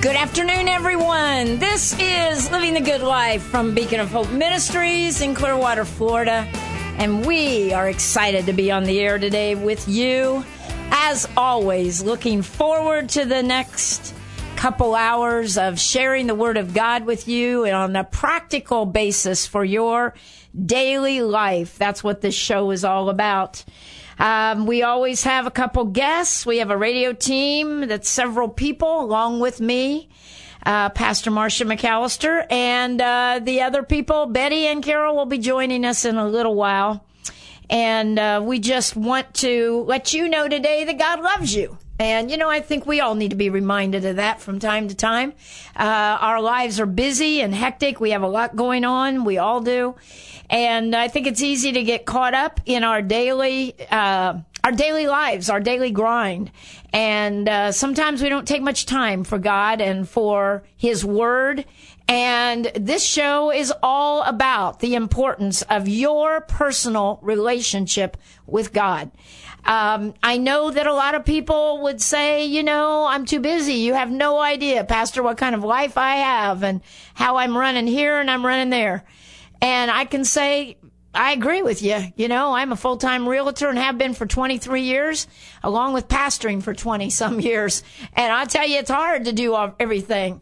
Good afternoon, everyone. This is Living the Good Life from Beacon of Hope Ministries in Clearwater, Florida. And we are excited to be on the air today with you. As always, looking forward to the next couple hours of sharing the Word of God with you and on a practical basis for your daily life. That's what this show is all about. We always have a couple guests. We have a radio team that's several people along with me, Pastor Marcia McAllister, and the other people, Betty and Carol, will be joining us in a little while. And we just want to let you know today that God loves you. And, you know, I think we all need to be reminded of that from time to time. Our lives are busy and hectic. We have a lot going on. We all do. And I think it's easy to get caught up in our daily lives, our daily grind. And sometimes we don't take much time for God and for His Word. And this show is all about the importance of your personal relationship with God. I know that a lot of people would say, you know, I'm too busy. You have no idea, Pastor, what kind of life I have and how I'm running here and I'm running there. And I can say, I agree with you. You know, I'm a full-time realtor and have been for 23 years, along with pastoring for 20-some years. And I tell you, it's hard to do everything.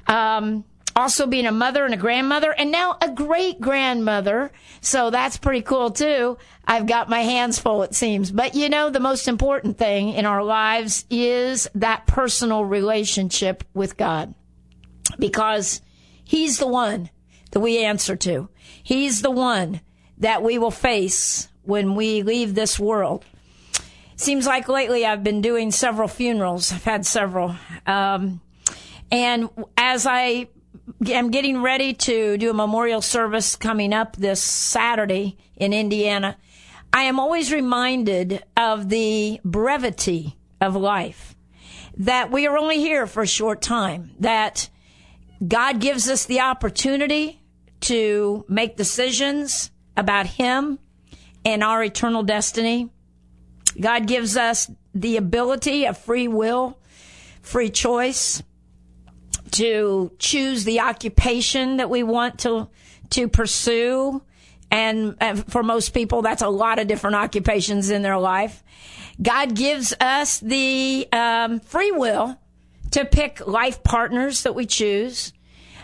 Also being a mother and a grandmother and now a great-grandmother. So that's pretty cool, too. I've got my hands full, it seems. But, you know, the most important thing in our lives is that personal relationship with God. Because He's the one that we answer to. He's the one that we will face when we leave this world. Seems like lately I've been doing several funerals. I've had several. And as I am getting ready to do a memorial service coming up this Saturday in Indiana, I am always reminded of the brevity of life, that we are only here for a short time, that God gives us the opportunity to make decisions about Him and our eternal destiny. God gives us the ability of free will, free choice, to choose the occupation that we want to pursue. And for most people, that's a lot of different occupations in their life. God gives us the free will to pick life partners that we choose.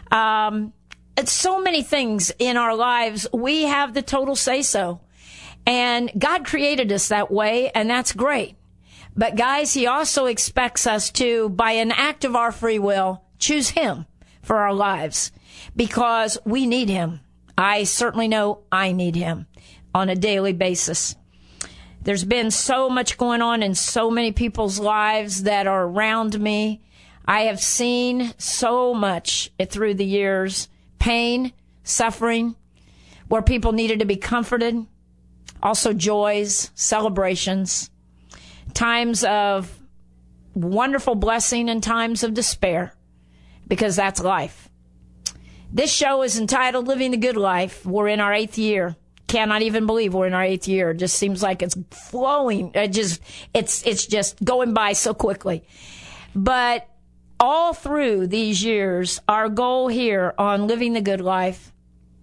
It's so many things in our lives. We have the total say-so. And God created us that way, and that's great. But guys, He also expects us to, by an act of our free will, choose Him for our lives because we need Him. I certainly know I need Him on a daily basis. There's been so much going on in so many people's lives that are around me. I have seen so much through the years, pain, suffering, where people needed to be comforted, also joys, celebrations, times of wonderful blessing and times of despair, because that's life. This show is entitled Living the Good Life. We're in our 8th year. Cannot even believe we're in our 8th year. It just seems like it's flowing. It's just going by so quickly. But all through these years, our goal here on Living the Good Life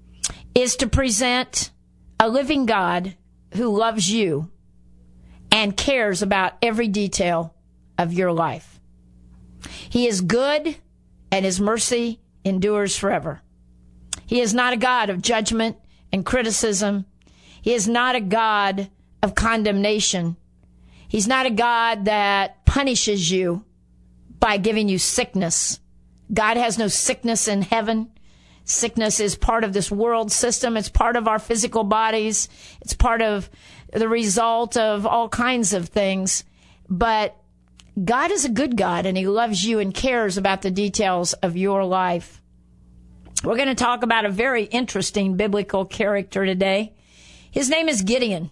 is to present a living God who loves you and cares about every detail of your life. He is good and His mercy endures forever. He is not a God of judgment and criticism. He is not a God of condemnation. He's not a God that punishes you by giving you sickness. God has no sickness in heaven. Sickness is part of this world system. It's part of our physical bodies. It's part of the result of all kinds of things. But God is a good God, and He loves you and cares about the details of your life. We're going to talk about a very interesting biblical character today. His name is Gideon.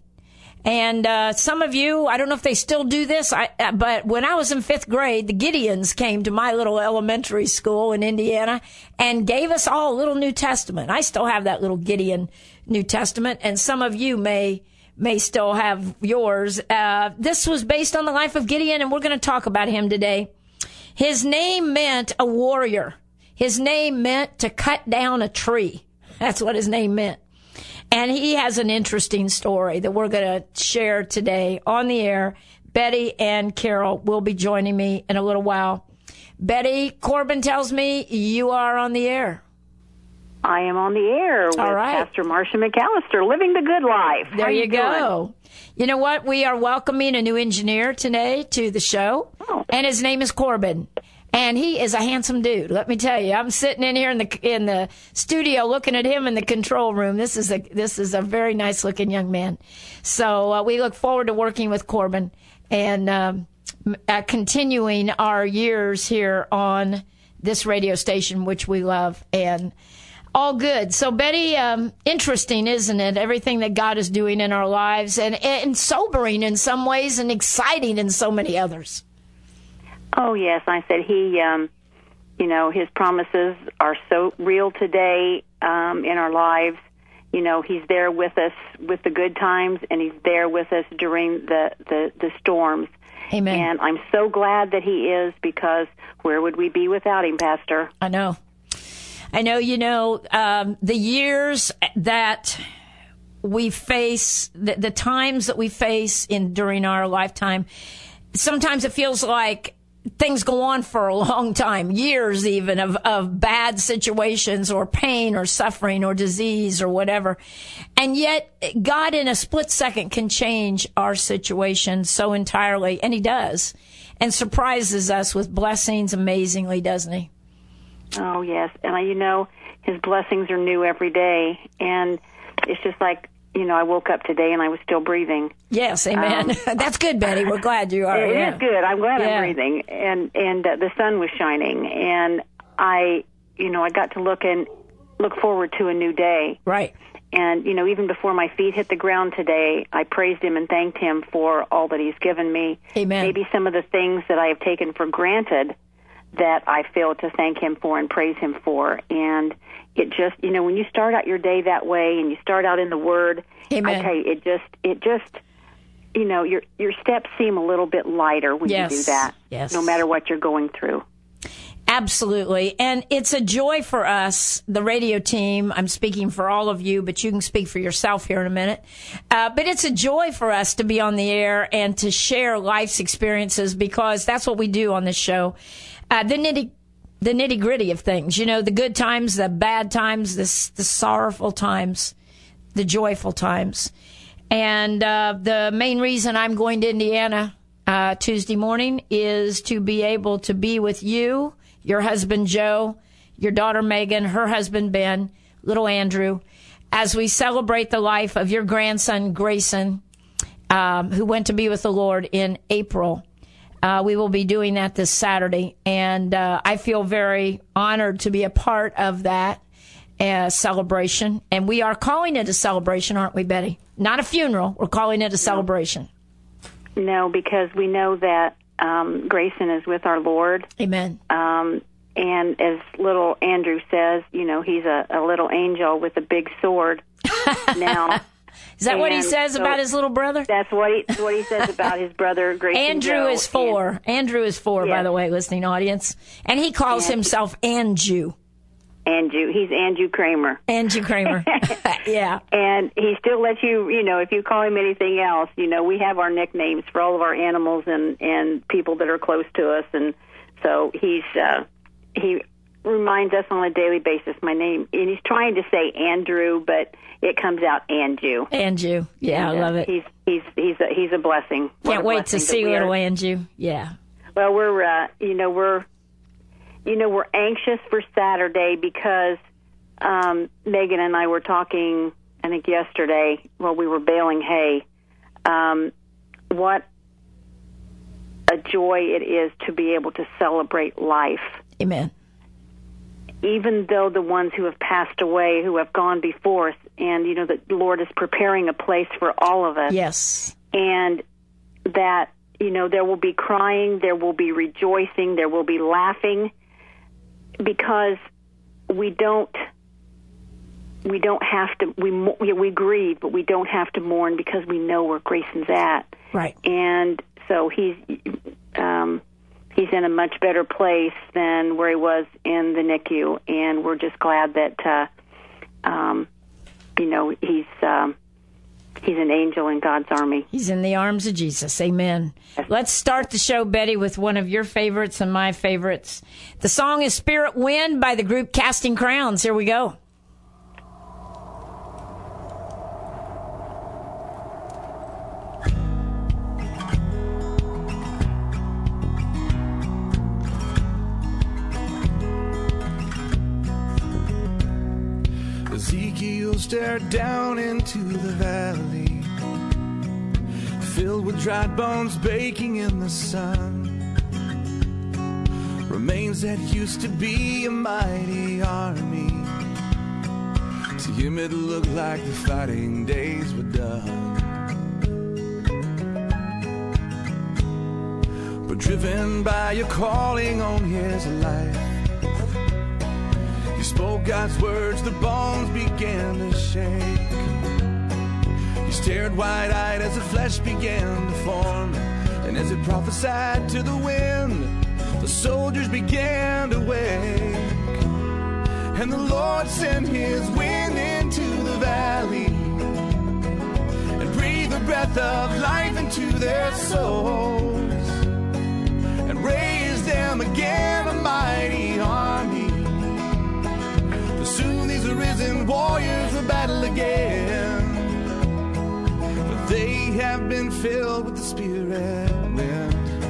And some of you, I don't know if they still do this, but when I was in 5th grade, the Gideons came to my little elementary school in Indiana and gave us all a little New Testament. I still have that little Gideon New Testament, and some of you may still have yours. This was based on the life of Gideon, and we're going to talk about him today. His name meant a warrior. His name meant to cut down a tree. That's what his name meant. And he has an interesting story that we're going to share today on the air. Betty and Carol will be joining me in a little while. Betty, Corbin tells me you are on the air. I am on the air with Pastor Marcia McAllister, living the good life. There you go. You know what? We are welcoming a new engineer today to the show, and his name is Corbin. And he is a handsome dude. Let me tell you, I'm sitting in here in the studio looking at him in the control room. This is a very nice looking young man. So we look forward to working with Corbin and continuing our years here on this radio station, which we love, and all good. So Betty, interesting, isn't it? Everything that God is doing in our lives, and sobering in some ways, and exciting in so many others. Oh, yes. I said his promises are so real today in our lives. You know, he's there with us with the good times, and he's there with us during the storms. Amen. And I'm so glad that he is, because where would we be without him, Pastor? I know, the years that we face, the times that we face during our lifetime, sometimes it feels like things go on for a long time, years even, of bad situations or pain or suffering or disease or whatever. And yet God in a split second can change our situation so entirely, and he does, and surprises us with blessings amazingly, doesn't he? Oh, yes. And his blessings are new every day. And it's just like, I woke up today and I was still breathing. Yes, amen. That's good, Betty. We're glad you are. It is good. I'm glad I'm breathing. And the sun was shining. And I got to look forward to a new day. Right. And, even before my feet hit the ground today, I praised him and thanked him for all that he's given me. Amen. Maybe some of the things that I have taken for granted that I failed to thank him for and praise him for. And it just, when you start out your day that way and you start out in the Word, Amen. I tell you, it just, your steps seem a little bit lighter when you do that. Yes. No matter what you're going through. Absolutely. And it's a joy for us, the radio team. I'm speaking for all of you, but you can speak for yourself here in a minute. But it's a joy for us to be on the air and to share life's experiences, because that's what we do on this show. The nitty gritty of things, the good times, the bad times, the sorrowful times, the joyful times. And the main reason I'm going to Indiana Tuesday morning is to be able to be with you, your husband Joe, your daughter Megan, her husband Ben, little Andrew, as we celebrate the life of your grandson Grayson, who went to be with the Lord in April. We will be doing that this Saturday, and I feel very honored to be a part of that celebration. And we are calling it a celebration, aren't we, Betty? Not a funeral. We're calling it a celebration. No, because we know that Grayson is with our Lord. Amen. And as little Andrew says, he's a little angel with a big sword now. Is that what he says about his little brother? That's what he says about his brother, Grayson. Andrew is 4. Andrew is 4, by the way, listening audience. And he calls himself Andrew. Andrew. He's Andrew Kramer. Andrew Kramer. Yeah. And he still lets you, if you call him anything else, we have our nicknames for all of our animals and people that are close to us. And so he reminds us on a daily basis my name. And he's trying to say Andrew, but it comes out Andrew. Andrew. Yeah, I love it. He's a blessing. Can't wait to see little Andrew. Yeah. Well, we're anxious for Saturday because Megan and I were talking, I think yesterday, while we were baling hay. What a joy it is to be able to celebrate life. Amen. Even though the ones who have passed away, who have gone before us, and the Lord is preparing a place for all of us. Yes. And that, there will be crying, there will be rejoicing, there will be laughing, because we don't have to, we grieve, but we don't have to mourn because we know where Grayson's at. Right. And so he's he's in a much better place than where he was in the NICU, and we're just glad that he's an angel in God's army. He's in the arms of Jesus. Amen. Yes. Let's start the show, Betty, with one of your favorites and my favorites. The song is Spirit Wind by the group Casting Crowns. Here we go. Ezekiel stared down into the valley, filled with dried bones baking in the sun. Remains that used to be a mighty army. To him it looked like the fighting days were done. But driven by your calling on his life, spoke God's words, the bones began to shake. He stared wide-eyed as the flesh began to form, and as it prophesied to the wind, the soldiers began to wake. And the Lord sent his wind into the valley and breathed the breath of life into their souls and raised them again a mighty army. Soon these arisen warriors will battle again, but they have been filled with the Spirit wind.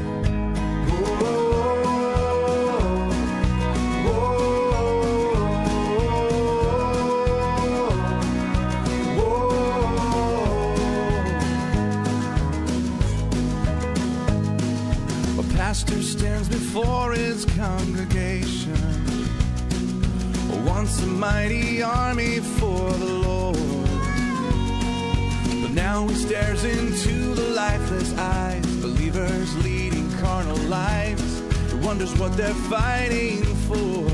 A pastor stands before his congregation, once a mighty army for the Lord, but now he stares into the lifeless eyes, believers leading carnal lives. He wonders what they're fighting for.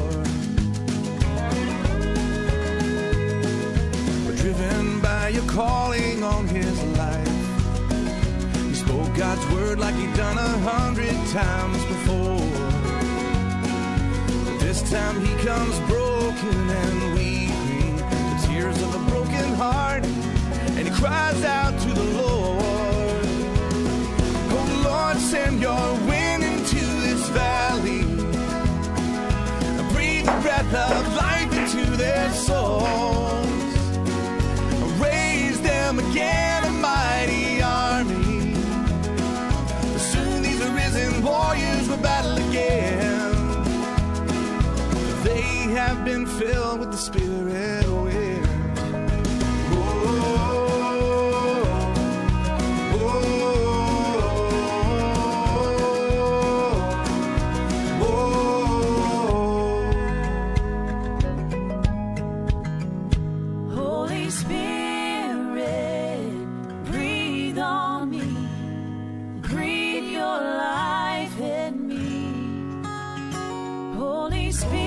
But driven by your calling on his life, he spoke God's word like he'd done 100 times before. This time he comes broken and weeping, the tears of a broken heart, and he cries out to the Lord. Oh Lord, send your wind into this valley and breathe the breath of life into their souls. Raise them again a mighty army. Soon these arisen warriors will battle again. They have been filled with the Spirit wind. Holy Spirit, breathe on me, breathe your life in me. Holy Spirit,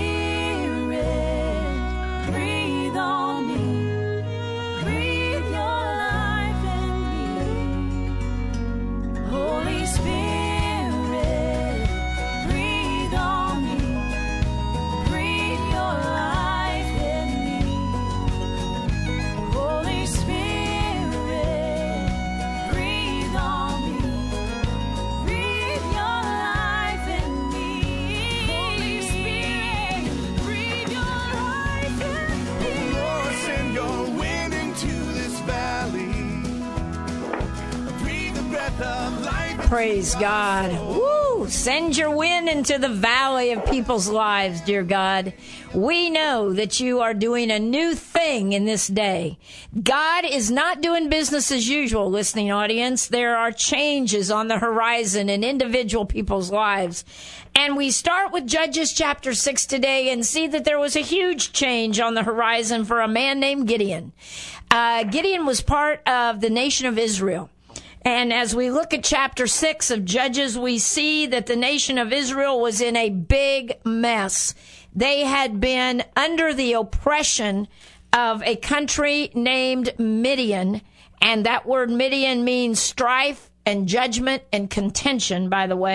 Praise God. Woo! Send your wind into the valley of people's lives, dear God. We know that you are doing a new thing in this day. God is not doing business as usual, listening audience. There are changes on the horizon in individual people's lives. And we start with Judges chapter 6 today and see that there was a huge change on the horizon for a man named Gideon. Gideon was part of the nation of Israel. And as we look at chapter 6 of Judges, we see that the nation of Israel was in a big mess. They had been under the oppression of a country named Midian. And that word Midian means strife and judgment and contention, by the way.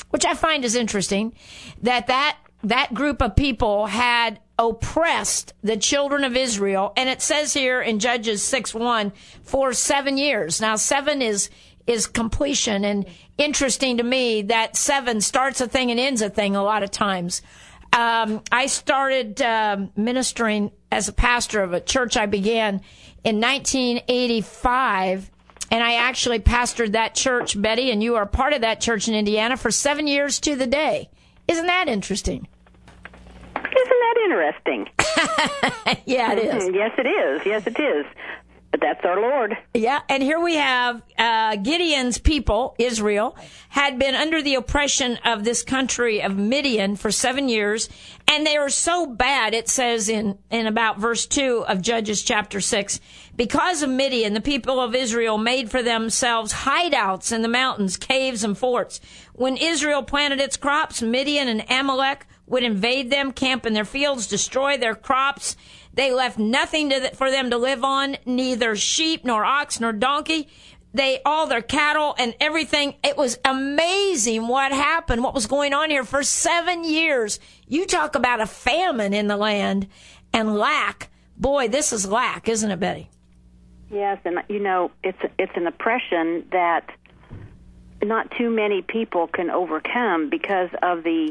which I find is interesting, that group of people had oppressed the children of Israel. And it says here in Judges 6:1 for 7 years. Now, 7 is completion. And interesting to me that 7 starts a thing and ends a thing a lot of times. I started ministering as a pastor of a church I began in 1985. And I actually pastored that church, Betty, and you are part of that church in Indiana for 7 years to the day. Isn't that interesting? Isn't that interesting? Yeah, it is. Yes, it is. Yes, it is. But that's our Lord. Yeah, and here we have Gideon's people, Israel, had been under the oppression of this country of Midian for 7 years, and they were so bad, it says in about verse 2 of Judges chapter 6, because of Midian, the people of Israel made for themselves hideouts in the mountains, caves, and forts. When Israel planted its crops, Midian and Amalek would invade them, camp in their fields, destroy their crops. They left nothing for them to live on, neither sheep, nor ox, nor donkey. All their cattle and everything. It was amazing what happened, what was going on here for 7 years. You talk about a famine in the land and lack. Boy, this is lack, isn't it, Betty? Yes, and it's an oppression that not too many people can overcome because of the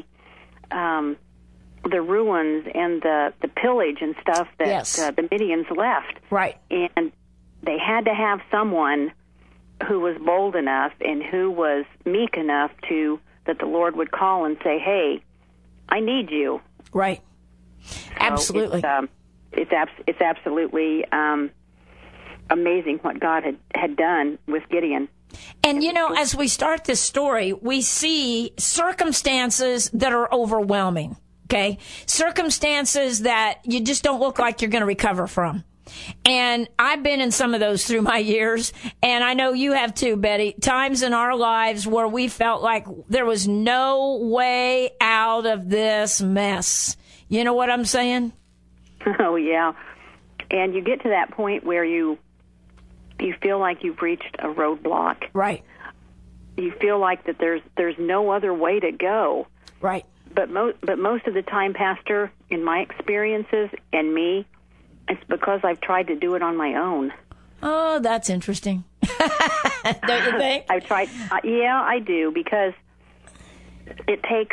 ruins and the pillage and stuff that yes. The Midians left. Right. And they had to have someone who was bold enough and who was meek enough that the Lord would call and say, "Hey, I need you." Right. Absolutely. So it's absolutely amazing what God had done with Gideon. And, as we start this story, we see circumstances that are overwhelming, okay? Circumstances that you just don't look like you're going to recover from. And I've been in some of those through my years, and I know you have too, Betty. Times in our lives where we felt like there was no way out of this mess. You know what I'm saying? Oh, yeah. And you get to that point where you feel like you've reached a roadblock. Right. You feel like that there's no other way to go. Right. But most of the time, Pastor, in my experiences and me, it's because I've tried to do it on my own. Oh, that's interesting. Don't you think? I've tried. Yeah, I do, because it takes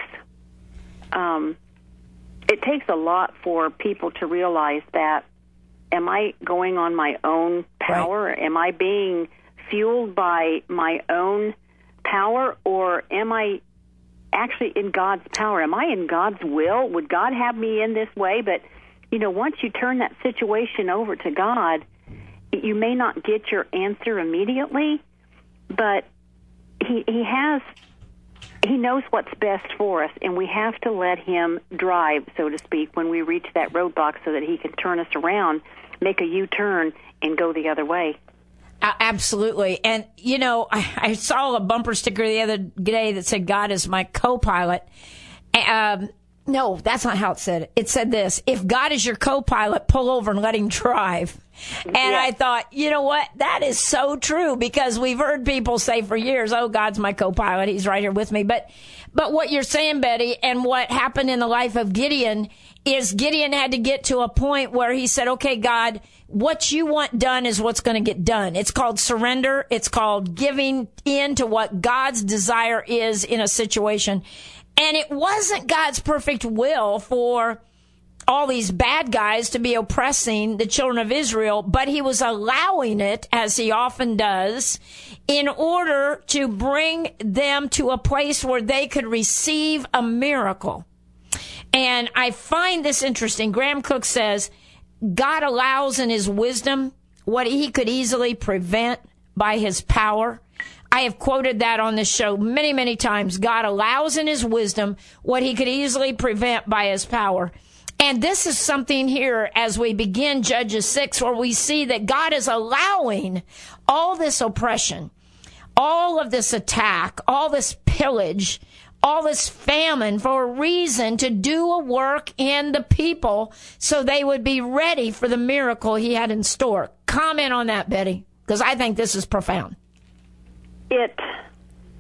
a lot for people to realize that. Am I going on my own power? Right. Am I being fueled by my own power, or am I actually in God's power? Am I in God's will? Would God have me in this way? But, once you turn that situation over to God, you may not get your answer immediately, but He knows what's best for us, and we have to let Him drive, so to speak, when we reach that roadblock so that He can turn us around, make a U-turn, and go the other way. Absolutely. And, I saw a bumper sticker the other day that said, "God is my co-pilot." No, that's not how it said it. It said this: if God is your co-pilot, pull over and let Him drive. And yeah. I thought, you know what? That is so true, because we've heard people say for years, "Oh, God's my co-pilot. He's right here with me." But what you're saying, Betty, and what happened in the life of Gideon is Gideon had to get to a point where he said, "Okay, God, what you want done is what's going to get done." It's called surrender. It's called giving in to what God's desire is in a situation. And it wasn't God's perfect will for all these bad guys to be oppressing the children of Israel, but He was allowing it, as He often does, in order to bring them to a place where they could receive a miracle. And I find this interesting. Graham Cook says, God allows in His wisdom what He could easily prevent by His power. I have quoted that on this show many, many times. God allows in His wisdom what He could easily prevent by His power. And this is something here as we begin Judges 6, where we see that God is allowing all this oppression, all of this attack, all this pillage, all this famine for a reason, to do a work in the people so they would be ready for the miracle He had in store. Comment on that, Betty, because I think this is profound.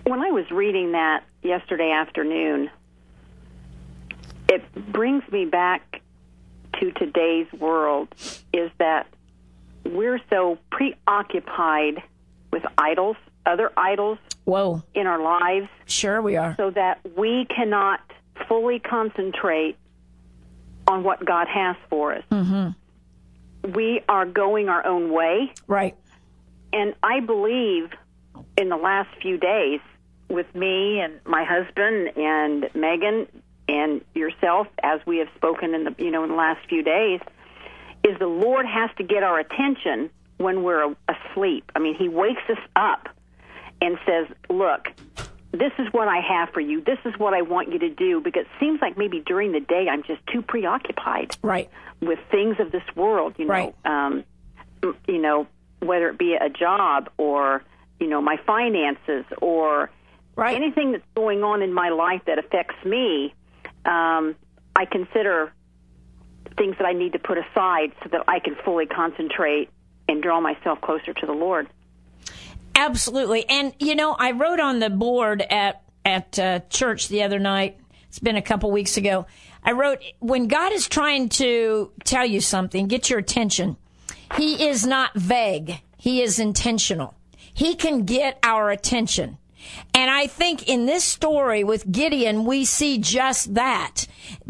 when I was reading that yesterday afternoon, it brings me back to today's world, is that we're so preoccupied with idols, other idols Whoa. in our lives. Sure we are. So that we cannot fully concentrate on what God has for us. Mm-hmm. We are going our own way. Right. And I believe in the last few days, with me and my husband and Megan and yourself, as we have spoken in the in the last few days, is the Lord has to get our attention when we're asleep. I mean, He wakes us up and says, "Look, this is what I have for you. This is what I want you to do." Because it seems like maybe during the day I'm just too preoccupied, right, with things of this world. Right. Whether it be a job or my finances or right. anything that's going on in my life that affects me. I consider things that I need to put aside so that I can fully concentrate and draw myself closer to the Lord. Absolutely. And, I wrote on the board at church the other night, it's been a couple weeks ago, I wrote, when God is trying to tell you something, get your attention, He is not vague. He is intentional. He can get our attention. And I think in this story with Gideon, we see just that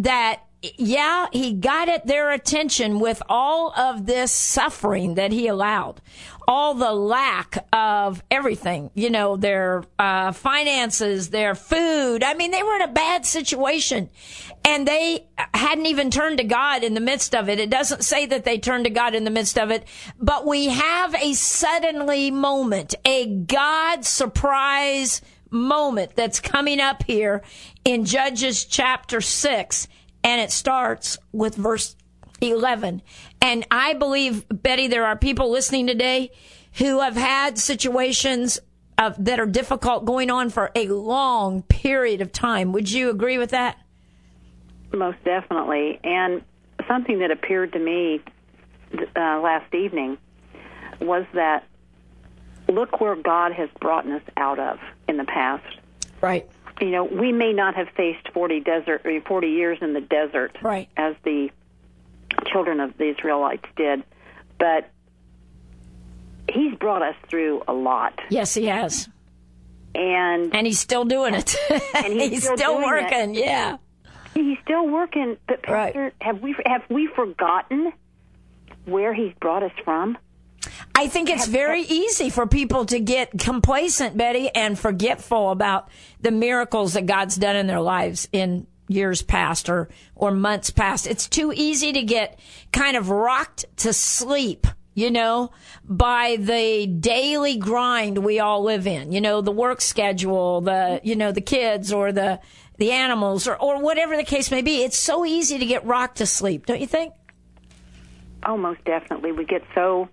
he got at their attention with all of this suffering that he allowed, all the lack of everything, their finances, their food. I mean, they were in a bad situation, and they hadn't even turned to God in the midst of it. It doesn't say that they turned to God in the midst of it, but we have a suddenly moment, a God surprise moment that's coming up here in Judges chapter 6. And it starts with verse 11. And I believe, Betty, there are people listening today who have had situations that are difficult going on for a long period of time. Would you agree with that? Most definitely. And something that appeared to me last evening was that look where God has brought us out of in the past. Right. We may not have faced 40 years in the desert, right, as the children of the Israelites did, but He's brought us through a lot. Yes, He has. And He's still doing it. And He's still working, yeah. He's still working, but Pastor, right. have we forgotten where He's brought us from? I think it's very easy for people to get complacent, Betty, and forgetful about the miracles that God's done in their lives in years past or months past. It's too easy to get kind of rocked to sleep, by the daily grind we all live in. The work schedule, the kids or the animals or whatever the case may be. It's so easy to get rocked to sleep, don't you think? Oh, most definitely. We get so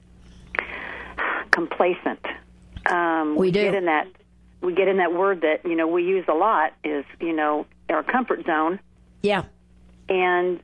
complacent. We do. We get in that word that we use a lot is our comfort zone. Yeah. And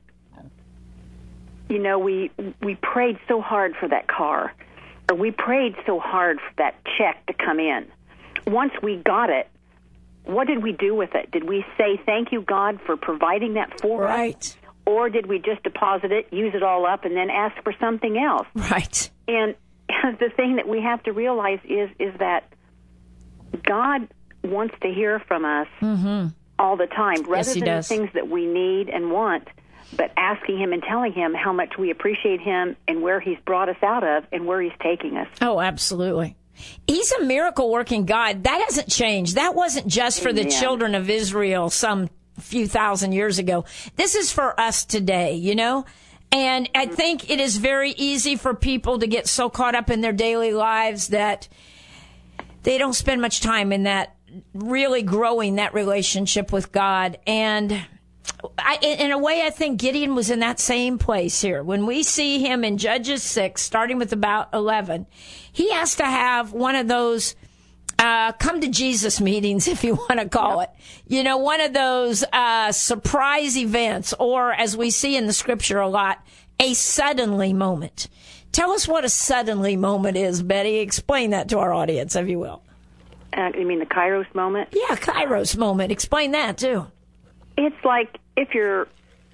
we prayed so hard for that car, or we prayed so hard for that check to come in. Once we got it, what did we do with it? Did we say thank you, God, for providing that for us? Right. Or did we just deposit it, use it all up, and then ask for something else? Right. And the thing that we have to realize is that God wants to hear from us all the time, rather than the things that we need and want, but asking Him and telling Him how much we appreciate Him and where He's brought us out of and where He's taking us. Oh, absolutely. He's a miracle-working God. That hasn't changed. That wasn't just for the children of Israel some few thousand years ago. This is for us today, And I think it is very easy for people to get so caught up in their daily lives that they don't spend much time in that, really growing that relationship with God. And in a way, I think Gideon was in that same place here. When we see him in Judges 6, starting with about 11, he has to have one of those come to Jesus meetings, if you want to call it. One of those surprise events, or as we see in the scripture a lot, a suddenly moment. Tell us what a suddenly moment is, Betty. Explain that to our audience, if you will. You mean the Kairos moment? Yeah, Kairos moment. Explain that, too. It's like if you're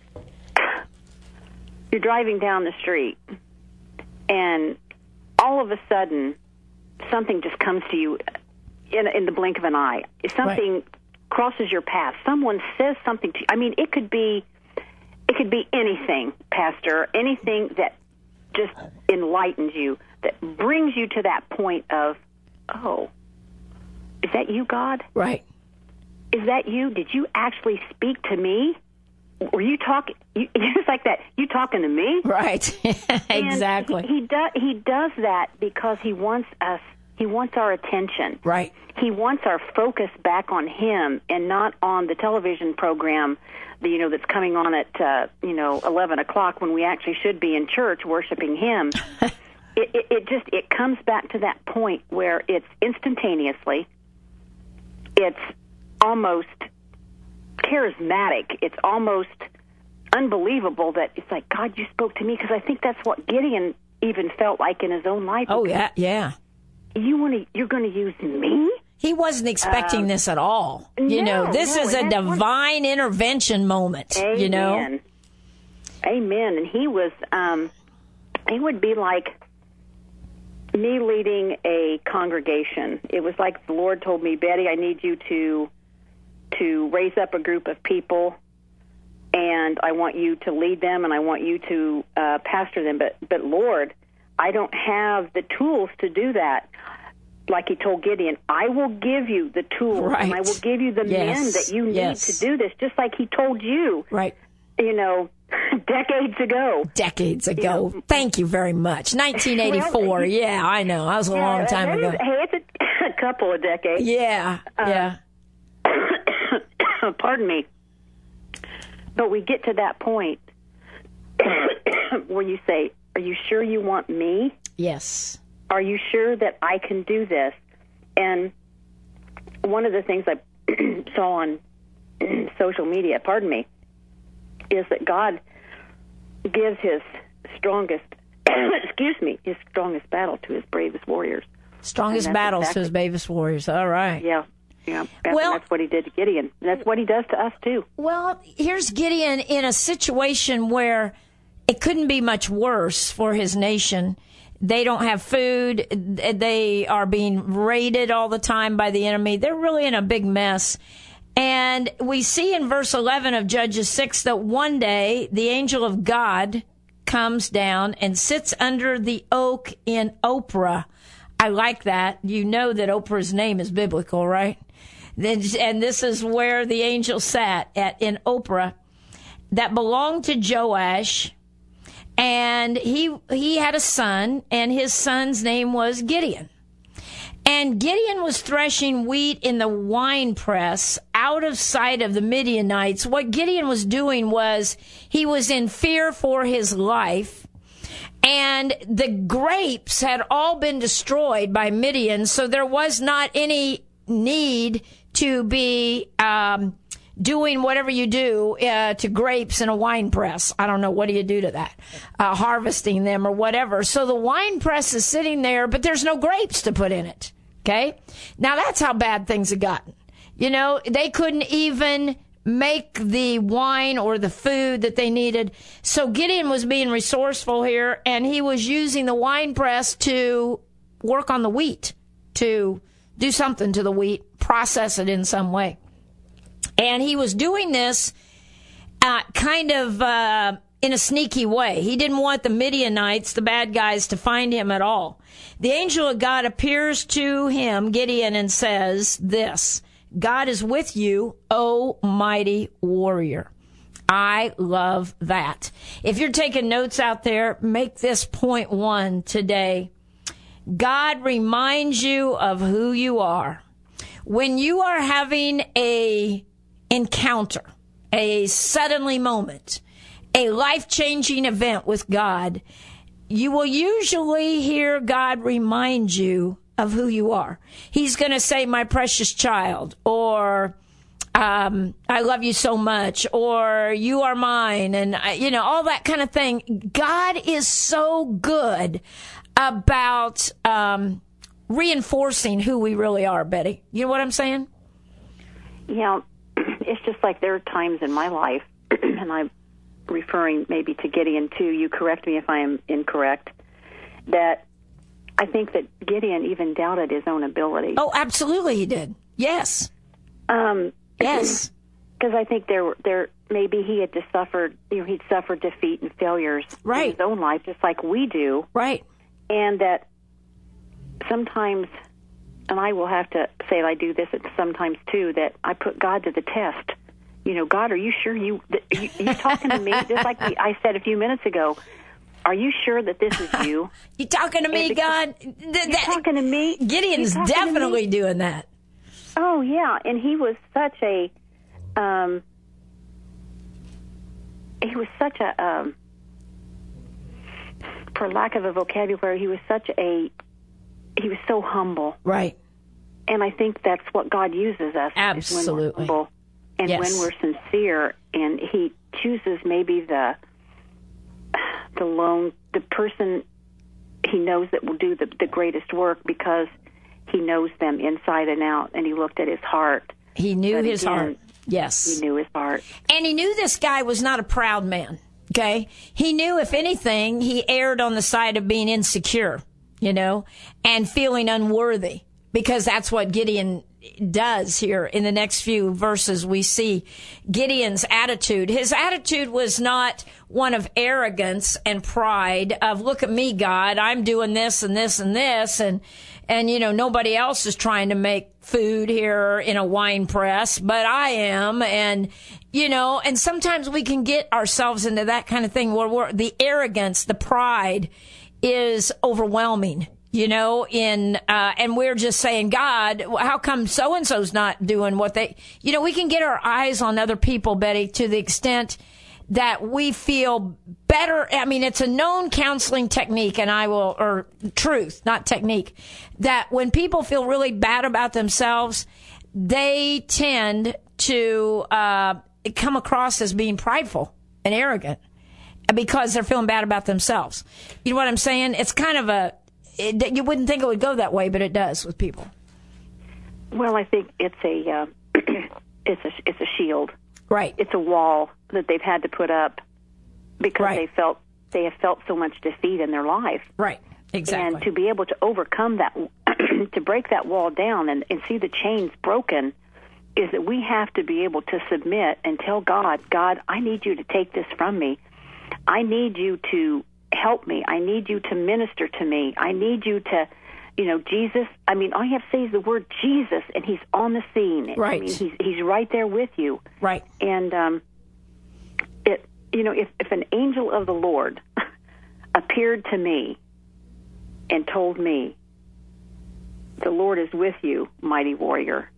driving down the street and all of a sudden something just comes to you in the blink of an eye. Something crosses your path. Someone says something to you. I mean, it could be anything, Pastor, anything that just enlightens you, that brings you to that point of, oh, is that you, God? Right. Is that you? Did you actually speak to me? Were you talking? It's like that. You talking to me? Right. Exactly. He does that because he wants us. He wants our attention. Right. He wants our focus back on him and not on the television program, that's coming on at 11 o'clock when we actually should be in church worshiping him. It comes back to that point where it's instantaneously. It's almost charismatic. It's almost unbelievable that it's like, God, you spoke to me, because I think that's what Gideon even felt like in his own life. Oh, yeah. You're going to use me? He wasn't expecting this at all. This is a divine intervention moment. Amen. Amen. And he was, he would be like me leading a congregation. It was like the Lord told me, Betty, I need you to raise up a group of people, and I want you to lead them, and I want you to pastor them. But Lord, I don't have the tools to do that. Like he told Gideon, I will give you the tools, and I will give you the men that you need to do this, just like he told you, decades ago. Thank you very much. 1984, well, yeah, I know. That was a long time ago. It's a couple of decades. Yeah. Pardon me. But we get to that point where you say, are you sure you want me? Yes. Are you sure that I can do this? And one of the things I saw on social media, is that God gives his strongest, his strongest battle to his bravest warriors. Strongest battles to his bravest warriors. All right. Yeah. That's what he did to Gideon. That's what he does to us, too. Well, here's Gideon in a situation where it couldn't be much worse for his nation. They don't have food. They are being raided all the time by the enemy. They're really in a big mess. And we see in verse 11 of Judges 6 that one day the angel of God comes down and sits under the oak in Oprah. I like that. You know that Oprah's name is biblical, right? And this is where the angel sat in Oprah that belonged to Joash. And he had a son, and his son's name was Gideon. And Gideon was threshing wheat in the wine press out of sight of the Midianites. What Gideon was doing was he was in fear for his life. And the grapes had all been destroyed by Midian, so there was not any need to be doing whatever you do to grapes in a wine press. I don't know. What do you do to that? Harvesting them or whatever. So the wine press is sitting there, but there's no grapes to put in it. Okay? Now that's how bad things have gotten. They couldn't even make the wine or the food that they needed. So Gideon was being resourceful here, and he was using the wine press to work on the wheat, to do something to the wheat, process it in some way. And he was doing this in a sneaky way. He didn't want the Midianites, the bad guys, to find him at all. The angel of God appears to him, Gideon, and says this, God is with you, O mighty warrior. I love that. If you're taking notes out there, make this point one today. God reminds you of who you are. When you are having a encounter, a suddenly moment, a life-changing event with God, you will usually hear God remind you of who you are. He's going to say, my precious child, or I love you so much, or you are mine, and all that kind of thing. God is so good about reinforcing who we really are, Betty. You know what I'm saying? Yeah, it's just like there are times in my life, and I'm referring maybe to Gideon too, you correct me if I am incorrect, that I think that Gideon even doubted his own ability. Oh, absolutely he did. Yes. Yes. Because I think there maybe he had just suffered, he'd suffered defeat and failures in his own life, just like we do. Right. And that sometimes, and I will have to say that I do this sometimes too, that I put God to the test. God, are you sure you talking to me? Just like I said a few minutes ago, are you sure that this is you? You talking to me, God? You talking to me? Gideon's definitely doing that. Oh, yeah, and he was such a, for lack of a vocabulary, he was so humble. Right. And I think that's what God uses us. Absolutely. When we're humble and when we're sincere, and he chooses maybe the person he knows that will do the greatest work because he knows them inside and out, and he looked at his heart. He knew his heart. Yes. He knew his heart. And he knew this guy was not a proud man, okay? He knew, if anything, he erred on the side of being insecure, and feeling unworthy, because that's what Gideon does here in the next few verses. We see Gideon's attitude. His attitude was not one of arrogance and pride of, look at me, God, I'm doing this and this and this, and nobody else is trying to make food here in a wine press, but I am. And sometimes we can get ourselves into that kind of thing where the arrogance, the pride is overwhelming. And we're just saying, God, how come so-and-so's not doing what they, we can get our eyes on other people, Betty, to the extent that we feel better. I mean, it's a known counseling technique, or truth, not technique, that when people feel really bad about themselves, they tend to come across as being prideful and arrogant because they're feeling bad about themselves. You know what I'm saying? It's kind of you wouldn't think it would go that way, but it does with people. Well, I think it's a it's a shield. Right. It's a wall that they've had to put up because they have felt so much defeat in their life. Right. Exactly. And to be able to overcome that, to break that wall down and see the chains broken, is that we have to be able to submit and tell God, I need you to take this from me. I need you to help me. I need you to minister to me. I need you to, Jesus. I mean, all you have to say is the word Jesus, and he's on the scene. Right. I mean, he's right there with you. Right. And if an angel of the Lord appeared to me and told me, "The Lord is with you, mighty warrior,"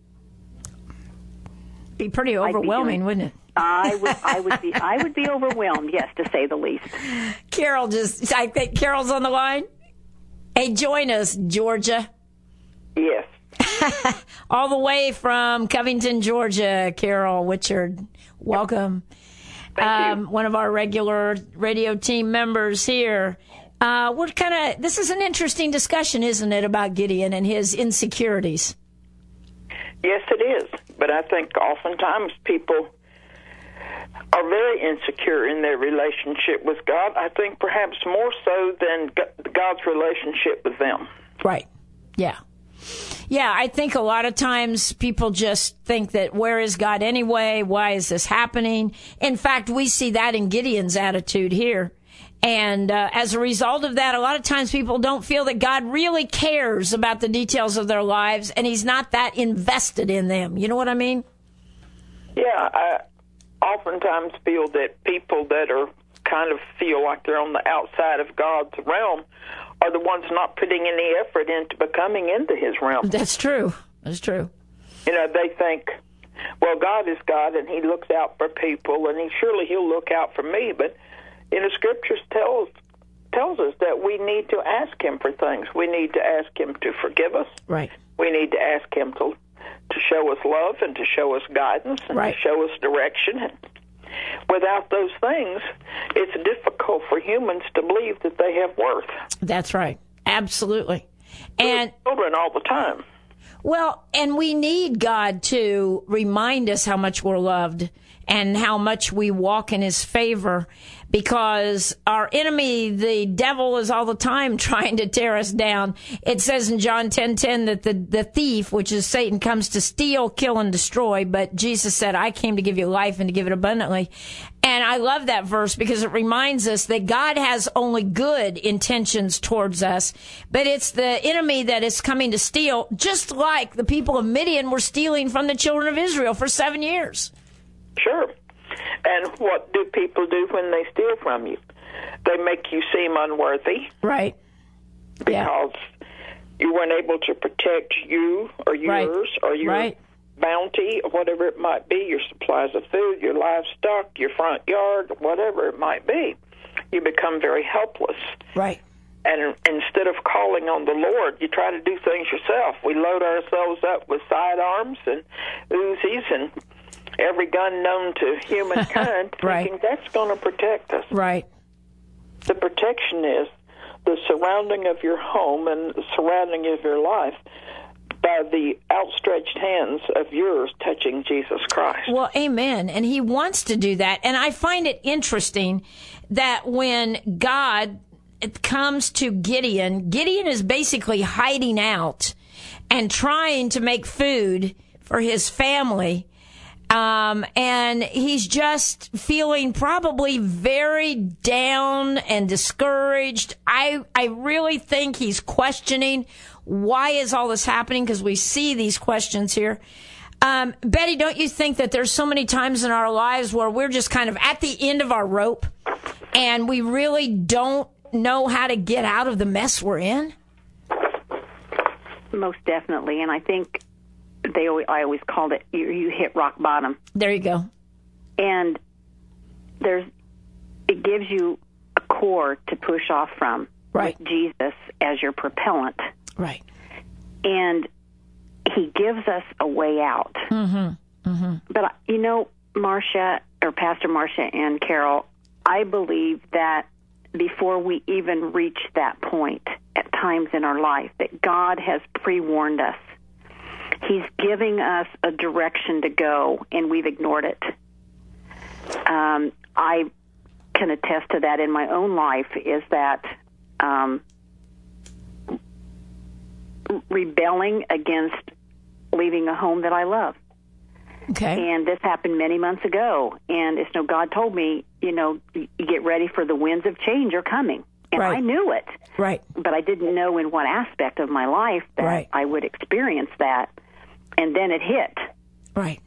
be pretty overwhelming, wouldn't it? I would be overwhelmed, yes, to say the least. I think Carol's on the line. Hey, join us, Georgia. Yes. All the way from Covington, Georgia, Carol Wichard. Welcome. Thank you. One of our regular radio team members here. This is an interesting discussion, isn't it, about Gideon and his insecurities? Yes, it is. But I think oftentimes people are very insecure in their relationship with God. I think perhaps more so than God's relationship with them. Right. Yeah. Yeah, I think a lot of times people just think that, where is God anyway? Why is this happening? In fact, we see that in Gideon's attitude here. And as a result of that, a lot of times people don't feel that God really cares about the details of their lives, and he's not that invested in them. You know what I mean? Yeah, I oftentimes feel that people that are kind of feel like they're on the outside of God's realm are the ones not putting any effort into becoming into his realm. That's true. That's true. They think, well, God is God, and he looks out for people, and surely he'll look out for me. But the Scriptures tells us that we need to ask him for things. We need to ask him to forgive us. Right. We need to ask him to show us love and to show us guidance and to show us direction. And without those things, it's difficult for humans to believe that they have worth. That's right. Absolutely. And children all the time. Well, and we need God to remind us how much we're loved and how much we walk in his favor, because our enemy, the devil, is all the time trying to tear us down. It says in John 10:10 that the thief, which is Satan, comes to steal, kill, and destroy. But Jesus said, I came to give you life and to give it abundantly. And I love that verse because it reminds us that God has only good intentions towards us, but it's the enemy that is coming to steal, just like the people of Midian were stealing from the children of Israel for 7 years. Sure. And what do people do when they steal from you? They make you seem unworthy. Right. Because you weren't able to protect you or yours or your bounty or whatever it might be, your supplies of food, your livestock, your front yard, whatever it might be. You become very helpless. Right. And instead of calling on the Lord, you try to do things yourself. We load ourselves up with sidearms and Uzis and every gun known to humankind, thinking that's going to protect us. Right. The protection is the surrounding of your home and the surrounding of your life by the outstretched hands of yours touching Jesus Christ. Well, amen. And he wants to do that. And I find it interesting that when God comes to Gideon, Gideon is basically hiding out and trying to make food for his family. And he's just feeling probably very down and discouraged. I really think he's questioning, why is all this happening? Because we see these questions here. Betty, don't you think that there's so many times in our lives where we're just kind of at the end of our rope and we really don't know how to get out of the mess we're in? Most definitely. And I think I always called it, you hit rock bottom. There you go. And it gives you a core to push off from, with Jesus as your propellant. Right. And he gives us a way out. Mm-hmm. Mm-hmm. But, Marcia, or Pastor Marcia and Carol, I believe that before we even reach that point at times in our life, that God has pre-warned us. He's giving us a direction to go, and we've ignored it. I can attest to that in my own life, is that rebelling against leaving a home that I love. Okay. And this happened many months ago, and God told me, you get ready for the winds of change are coming. And I knew it. Right. But I didn't know in what aspect of my life that I would experience that. And then it hit. Right.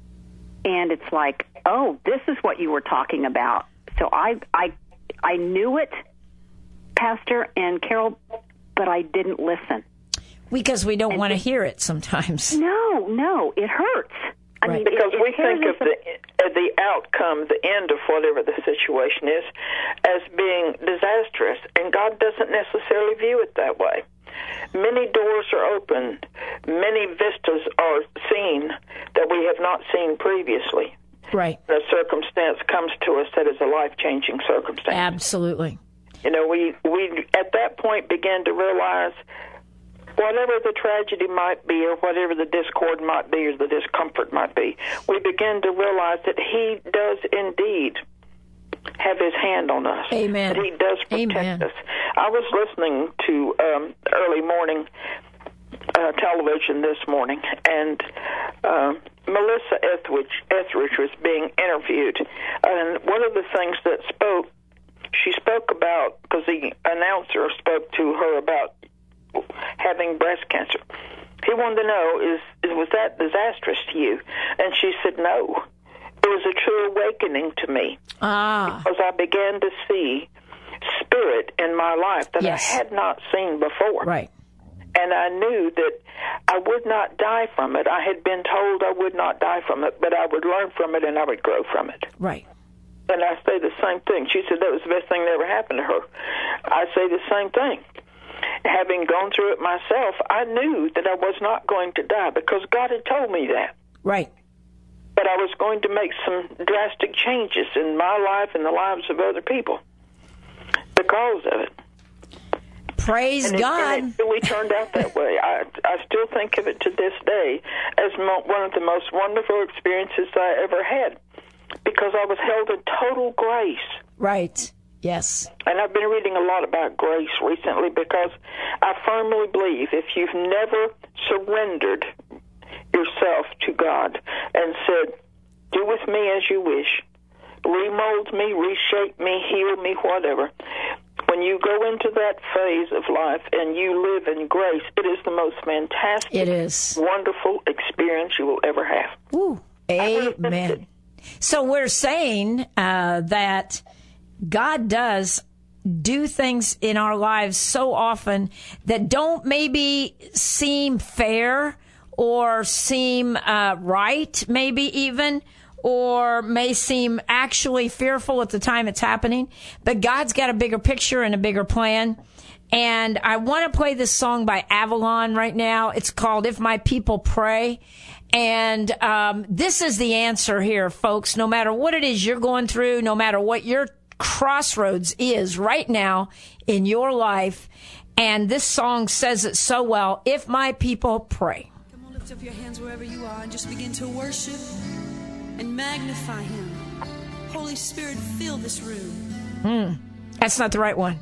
And it's like, oh, this is what you were talking about. So I knew it, Pastor and Carol, but I didn't listen. Because we don't want to hear it sometimes. No, it hurts. I mean, because we think of the outcome, the end of whatever the situation is, as being disastrous, and God doesn't necessarily view it that way. Many doors are opened. Many vistas are seen that we have not seen previously. Right. And a circumstance comes to us that is a life-changing circumstance. Absolutely. We at that point begin to realize whatever the tragedy might be, or whatever the discord might be, or the discomfort might be, we begin to realize that he does indeed have his hand on us. Amen. That he does protect us. I was listening to early morning television this morning, and Melissa Etheridge was being interviewed. And one of the things that she spoke about, because the announcer spoke to her about having breast cancer. He wanted to know, was that disastrous to you? And she said, no. It was a true awakening to me. Because I began to see spirit in my life that I had not seen before. Right. And I knew that I would not die from it. I had been told I would not die from it, but I would learn from it and I would grow from it. Right. And I say the same thing. She said that was the best thing that ever happened to her. I say the same thing. Having gone through it myself, I knew that I was not going to die because God had told me that. Right. But I was going to make some drastic changes in my life and the lives of other people because of it. Praise God. And it really turned out that way. I still think of it to this day as one of the most wonderful experiences I ever had, because I was held in total grace. Right. Yes. And I've been reading a lot about grace recently, because I firmly believe if you've never surrendered yourself to God and said, do with me as you wish, remold me, reshape me, heal me, whatever, when you go into that phase of life and you live in grace, it is the most fantastic, wonderful experience you will ever have. Ooh, amen. So we're saying that God does do things in our lives so often that don't maybe seem fair or seem right, maybe even, or may seem actually fearful at the time it's happening. But God's got a bigger picture and a bigger plan. And I want to play this song by Avalon right now. It's called If My People Pray. And this is the answer here, folks. No matter what it is you're going through, no matter what your crossroads is right now in your life, and this song says it so well, If My People Pray. Come on, lift up your hands wherever you are and just begin to worship and magnify Him. Holy Spirit, fill this room. That's not the right one.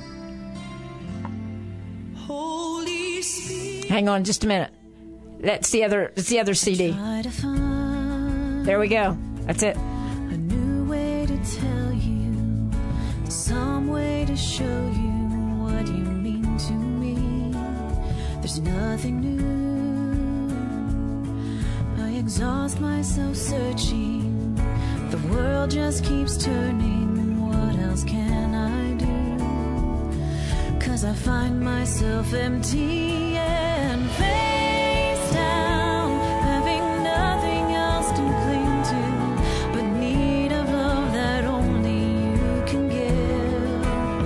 Holy Spirit. Hang on just a minute. That's the other CD. There we go. That's it. A new way to tell you, some way to show you what you mean to me. There's nothing new. I exhaust myself searching. The world just keeps turning. What else can I do? 'Cause I find myself empty and face down, having nothing else to cling to but need of love that only you can give.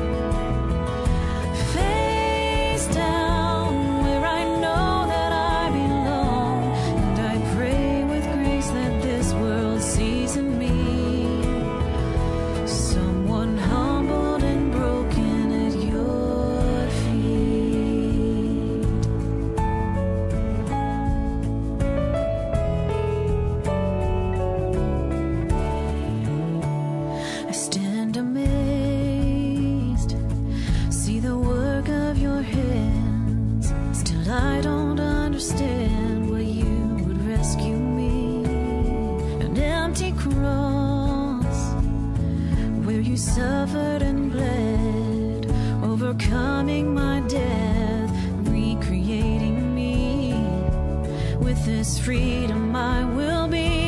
Face down where I know that I belong, and I pray with grace that this world sees in me someone humbled and broken at your feet. I stand amazed, see the work of your hands. Still I don't understand why you would rescue me. An empty cross where you suffered and bled, overcoming my death, recreating me. With this freedom I will be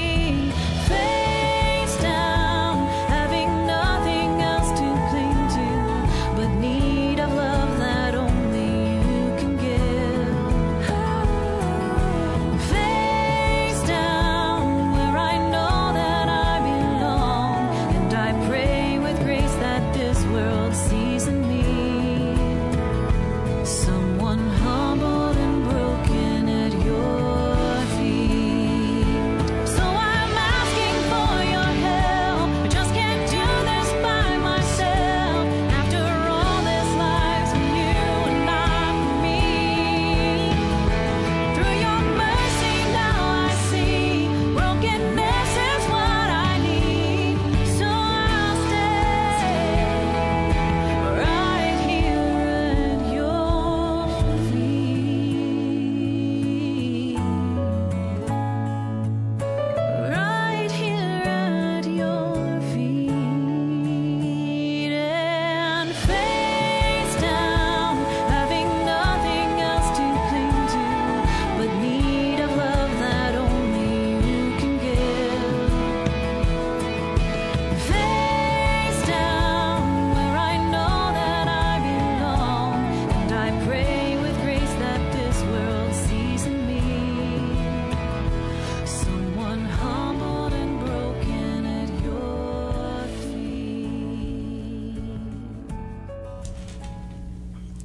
face down, having nothing else to cling to but need of love that only you can give. Face down where I know that I belong, and I pray with grace that this world sees in me someone humbled and broken at your feet.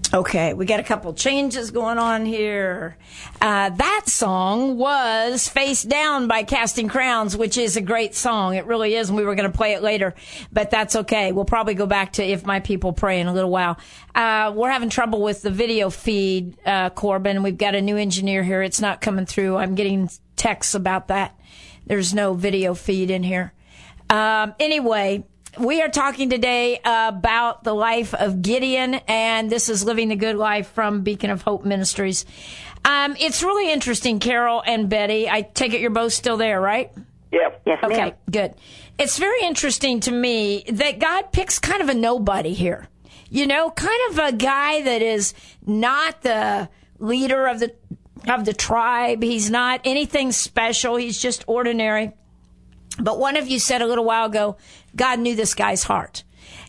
Okay, we got a couple changes going on here. That song was Face Down by Casting Crowns, which is a great song. It really is, and we were going to play it later, but that's okay. We'll probably go back to If My People Pray in a little while. We're having trouble with the video feed, Corbin. We've got a new engineer here. It's not coming through. I'm getting texts about that. There's no video feed in here. Anyway, we are talking today about the life of Gideon, and this is Living the Good Life from Beacon of Hope Ministries. It's really interesting, Carol and Betty. I take it you're both still there, right? Yep. Yes, ma'am. Okay, good. It's very interesting to me that God picks kind of a nobody here. You know, kind of a guy that is not the leader of the tribe. He's not anything special. He's just ordinary. But one of you said a little while ago, God knew this guy's heart.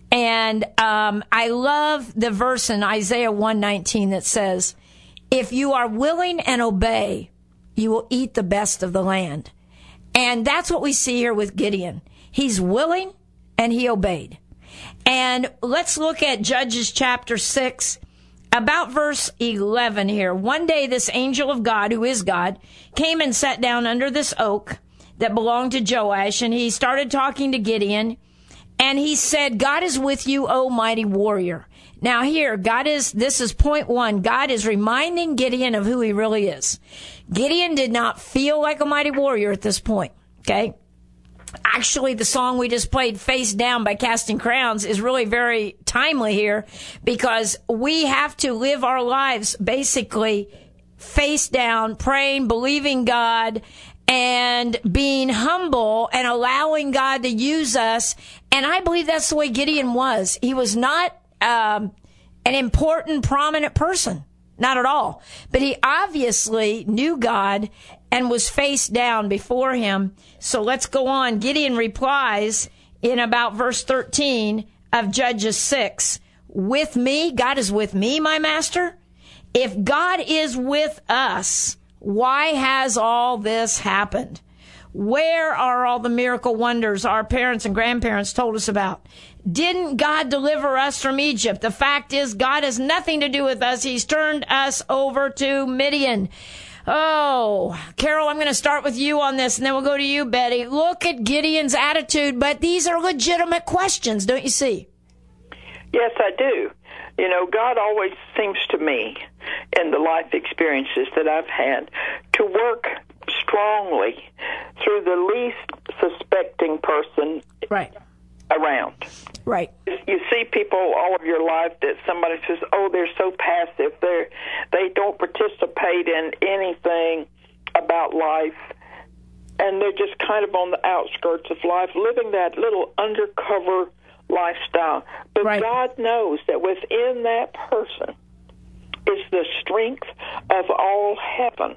And I love the verse in Isaiah 1:19 that says, if you are willing and obey, you will eat the best of the land. And that's what we see here with Gideon. He's willing and he obeyed. And let's look at Judges chapter 6, about verse 11 here. One day this angel of God, who is God, came and sat down under this oak that belonged to Joash, and he started talking to Gideon, and he said, God is with you, O mighty warrior. Now here, this is point one. God is reminding Gideon of who he really is. Gideon did not feel like a mighty warrior at this point, okay? Actually, the song we just played, Face Down by Casting Crowns, is really very timely here, because we have to live our lives basically face down, praying, believing God, and being humble and allowing God to use us. And I believe that's the way Gideon was. He was not an important, prominent person. Not at all. But he obviously knew God and was face down before him. So let's go on. Gideon replies in about verse 13 of Judges 6. With me, God is with me, my master. If God is with us, why has all this happened? Where are all the miracle wonders our parents and grandparents told us about? Didn't God deliver us from Egypt? The fact is, God has nothing to do with us. He's turned us over to Midian. Oh, Carol, I'm going to start with you on this, and then we'll go to you, Betty. Look at Gideon's attitude, but these are legitimate questions, don't you see? Yes, I do. You know, God always seems to me, in the life experiences that I've had, to work strongly through the least suspecting person around. Right. You see people all of your life that somebody says, oh, they're so passive. They don't participate in anything about life, and they're just kind of on the outskirts of life, living that little undercover lifestyle. But God knows that within that person is the strength of all heaven.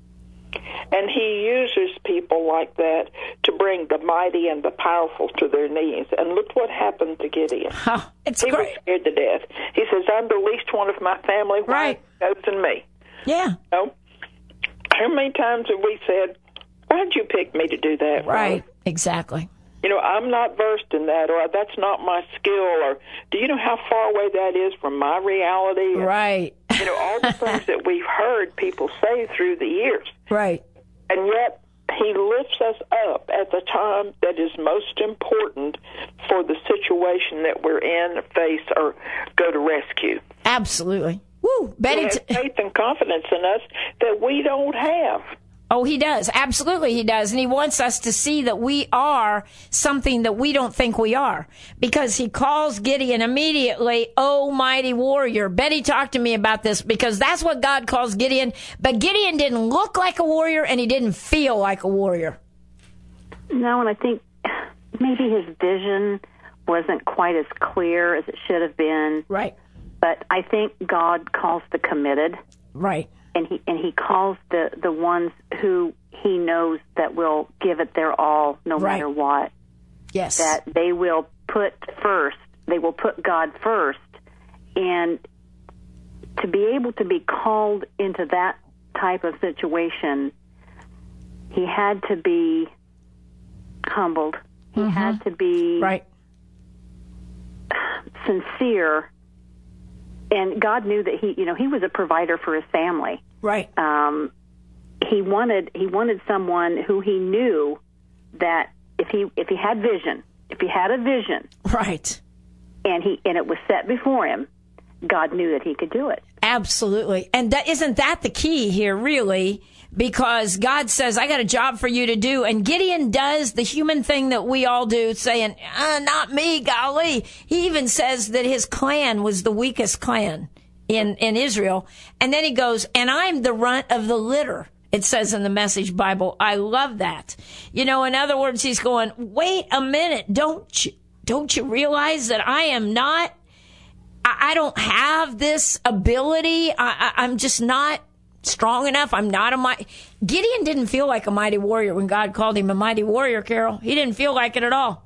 And he uses people like that to bring the mighty and the powerful to their knees. And look what happened to Gideon. Oh, it's he great. was scared to death. He says, I'm the least one of my family. Why have you chosen me? Yeah. You know? How many times have we said, why'd you pick me to do that? Right, exactly. You know, I'm not versed in that, or that's not my skill, or do you know how far away that is from my reality? Right. You know, all the things that we've heard people say through the years. Right. And yet, he lifts us up at the time that is most important for the situation that we're in, face, or go to rescue. Absolutely. Woo, Betty. He has faith and confidence in us that we don't have. Oh, he does. Absolutely, he does. And he wants us to see that we are something that we don't think we are. Because he calls Gideon immediately, oh, mighty warrior. Betty talked to me about this, because that's what God calls Gideon. But Gideon didn't look like a warrior, and he didn't feel like a warrior. No, and I think maybe his vision wasn't quite as clear as it should have been. Right. But I think God calls the committed. Right. And he calls the ones who he knows that will give it their all no matter what. Yes. That they will put God first. And to be able to be called into that type of situation, he had to be humbled. He had to be sincere And God knew that he was a provider for his family. Right. He wanted someone who he knew that if he had vision, if he had a vision, right, and it was set before him, God knew that he could do it. Absolutely. And isn't that the key here, really? Because God says, I got a job for you to do. And Gideon does the human thing that we all do, saying, not me, golly. He even says that his clan was the weakest clan in Israel. And then he goes, and I'm the runt of the litter. It says in the Message Bible. I love that. In other words, he's going, wait a minute. Don't you realize that I am not, I don't have this ability. I'm just not strong enough. I'm not Gideon didn't feel like a mighty warrior when God called him a mighty warrior, Carol. He didn't feel like it at all.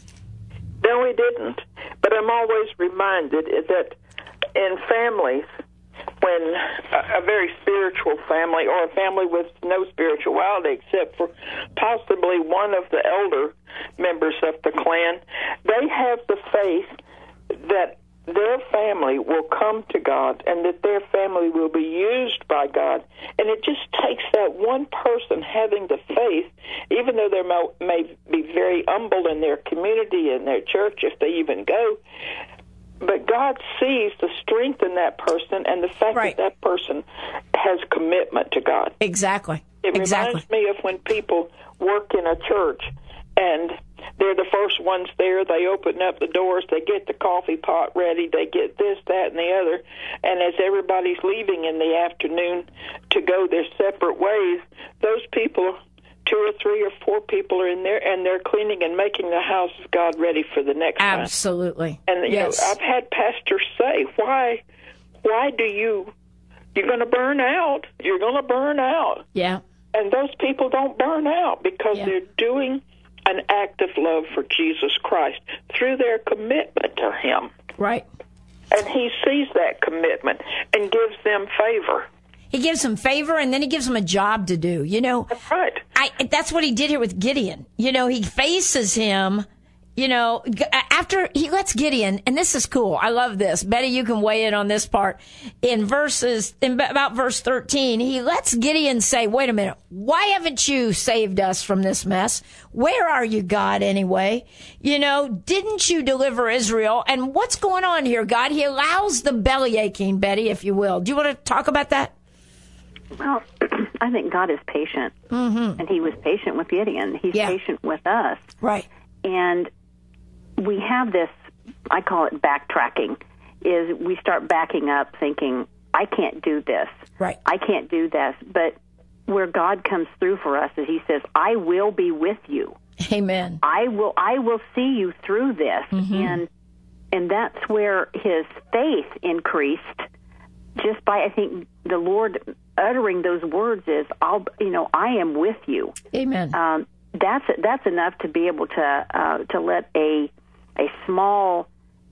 No, he didn't. But I'm always reminded that in families, when a very spiritual family or a family with no spirituality except for possibly one of the elder members of the clan, they have the faith that their family will come to God and that their family will be used by God. And it just takes that one person having the faith, even though they may be very humble in their community and their church if they even go, but God sees the strength in that person and the fact right. that person has commitment to God. Exactly. It reminds me of when people work in a church and they're the first ones there. They open up the doors. They get the coffee pot ready. They get this, that, and the other. And as everybody's leaving in the afternoon to go their separate ways, those people, 2 or 3 or 4 people are in there, and they're cleaning and making the house of God ready for the next time. Absolutely. And yes. I've had pastors say, why do you're going to burn out? You're going to burn out. Yeah. And those people don't burn out because they're doing an act of love for Jesus Christ through their commitment to Him. Right. And He sees that commitment and gives them favor. He gives them favor, and then he gives them a job to do. That's right. That's what he did here with Gideon. He faces him. After he lets Gideon, and this is cool. I love this. Betty, you can weigh in on this part. In about verse 13, he lets Gideon say, wait a minute, why haven't you saved us from this mess? Where are you, God, anyway? Didn't you deliver Israel? And what's going on here, God? He allows the belly aching, Betty, if you will. Do you want to talk about that? Well, I think God is patient, and He was patient with Gideon. He's patient with us. Right. And we have this, I call it backtracking, is we start backing up thinking, I can't do this. Right. I can't do this. But where God comes through for us is He says, I will be with you. Amen. I will see you through this. And that's where his faith increased just by, I think, the Lord uttering those words is, I am with you. Amen. That's enough to be able to let a small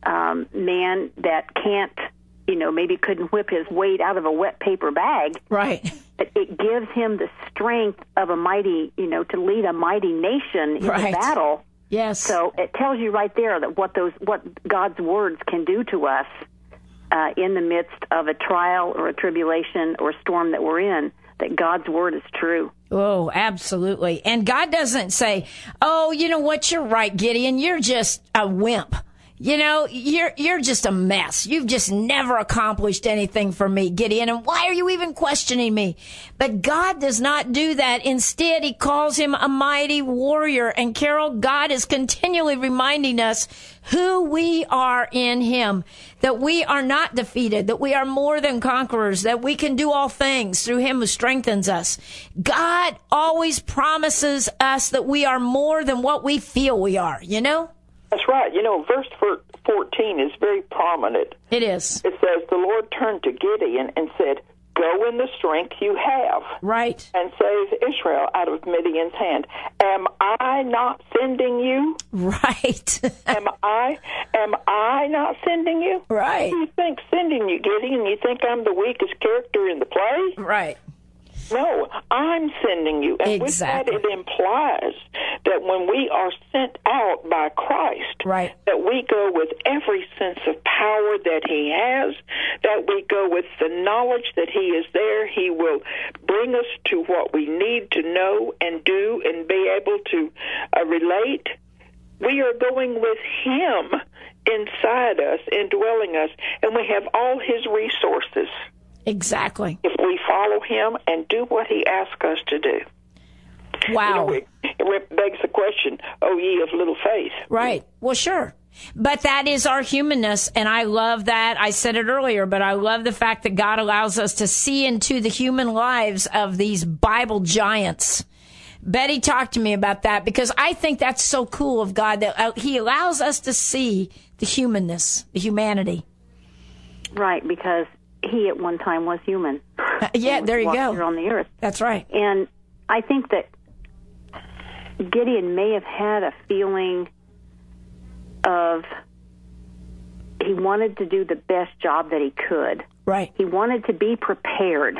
man that can't, maybe couldn't whip his weight out of a wet paper bag. Right. It gives him the strength of a mighty, to lead a mighty nation in a battle. Yes. So it tells you right there that what God's words can do to us in the midst of a trial or a tribulation or a storm that we're in, that God's word is true. Oh, absolutely. And God doesn't say, oh, you know what, you're right, Gideon, you're just a wimp. You're just a mess. You've just never accomplished anything for me, Gideon, and why are you even questioning me? But God does not do that. Instead, He calls him a mighty warrior. And Carol, God is continually reminding us who we are in Him, that we are not defeated, that we are more than conquerors, that we can do all things through Him who strengthens us. God always promises us that we are more than what we feel we are, That's right. Verse 14 is very prominent. It is. It says, the Lord turned to Gideon and said, go in the strength you have. Right. And save Israel out of Midian's hand. Am I not sending you? Right. Am I not sending you? Right. Who do you think sending you, Gideon? You think I'm the weakest character in the play? Right. No, I'm sending you. And Exactly. with that, it implies that when we are sent out by Christ, Right. that we go with every sense of power that he has, that we go with the knowledge that he is there. He will bring us to what we need to know and do and be able to relate. We are going with him inside us, indwelling us, and we have all his resources. Exactly. If we follow him and do what he asks us to do. Wow. It begs the question, oh, ye of little faith. Right. Well, sure. But that is our humanness, and I love that. I said it earlier, but I love the fact that God allows us to see into the human lives of these Bible giants. Betty talked to me about that because I think that's so cool of God that he allows us to see the humanness, the humanity. Right, because he at one time was human. Yeah, there you go. Here on the earth. That's right. And I think that Gideon may have had a feeling of he wanted to do the best job that he could. Right. He wanted to be prepared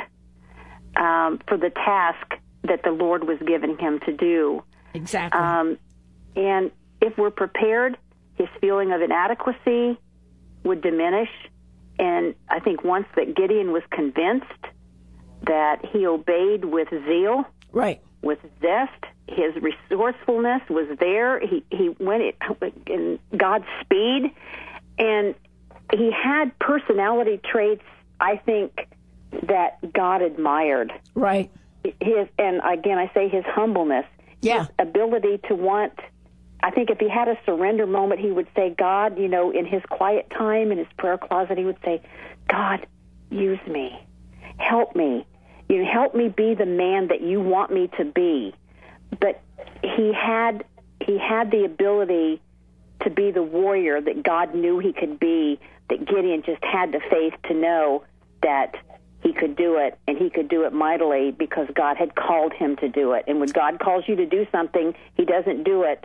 for the task that the Lord was giving him to do. Exactly. And if we're prepared, his feeling of inadequacy would diminish. And I think once that Gideon was convinced that he obeyed with zeal, right, with zest, his resourcefulness was there. He went in God's speed, and he had personality traits, I think, that God admired. Right. And again, I say his humbleness, yeah, his ability to want. I think if he had a surrender moment, he would say, God, in his quiet time, in his prayer closet, he would say, God, use me. Help me. Help me be the man that you want me to be. But he had the ability to be the warrior that God knew he could be, that Gideon just had the faith to know that he could do it, and he could do it mightily because God had called him to do it. And when God calls you to do something, he doesn't do it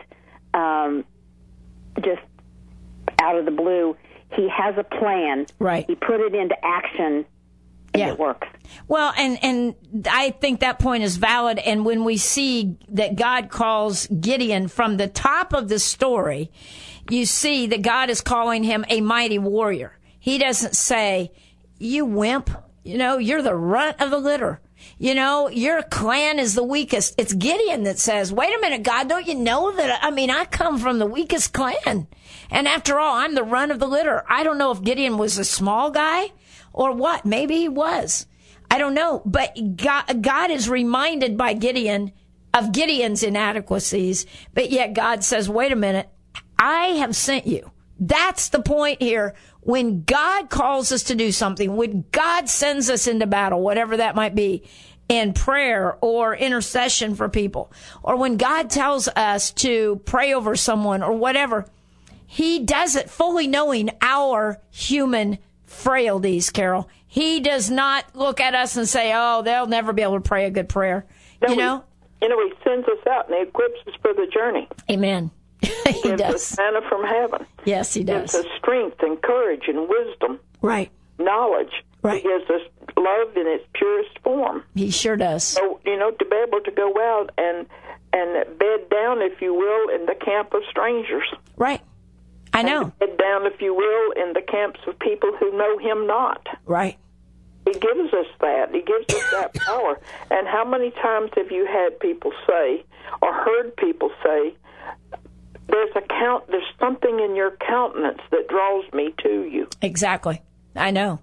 just out of the blue. He has a plan. Right. He put it into action, and it works. Well, and I think that point is valid. And when we see that God calls Gideon from the top of the story, you see that God is calling him a mighty warrior. He doesn't say, you wimp, you're the runt of the litter. Your clan is the weakest. It's Gideon that says, wait a minute, God, don't you know that, I come from the weakest clan. And after all, I'm the runt of the litter. I don't know if Gideon was a small guy or what. Maybe he was. I don't know. But God is reminded by Gideon of Gideon's inadequacies. But yet God says, wait a minute, I have sent you. That's the point here. When God calls us to do something, when God sends us into battle, whatever that might be, in prayer or intercession for people, or when God tells us to pray over someone or whatever, he does it fully knowing our human frailties, Carol. He does not look at us and say, oh, they'll never be able to pray a good prayer. He sends us out and he equips us for the journey. Amen. He gives does. us manna from heaven. Yes, he does. Gives us strength and courage and wisdom. Right. Knowledge. Right. He gives us love in its purest form. He sure does. So, to be able to go out and bed down, if you will, in the camp of strangers. Right. I know. And bed down, if you will, in the camps of people who know him not. Right. He gives us that. He gives us that power. And how many times have you had people say, or heard people say, there's something in your countenance that draws me to you. Exactly. I know.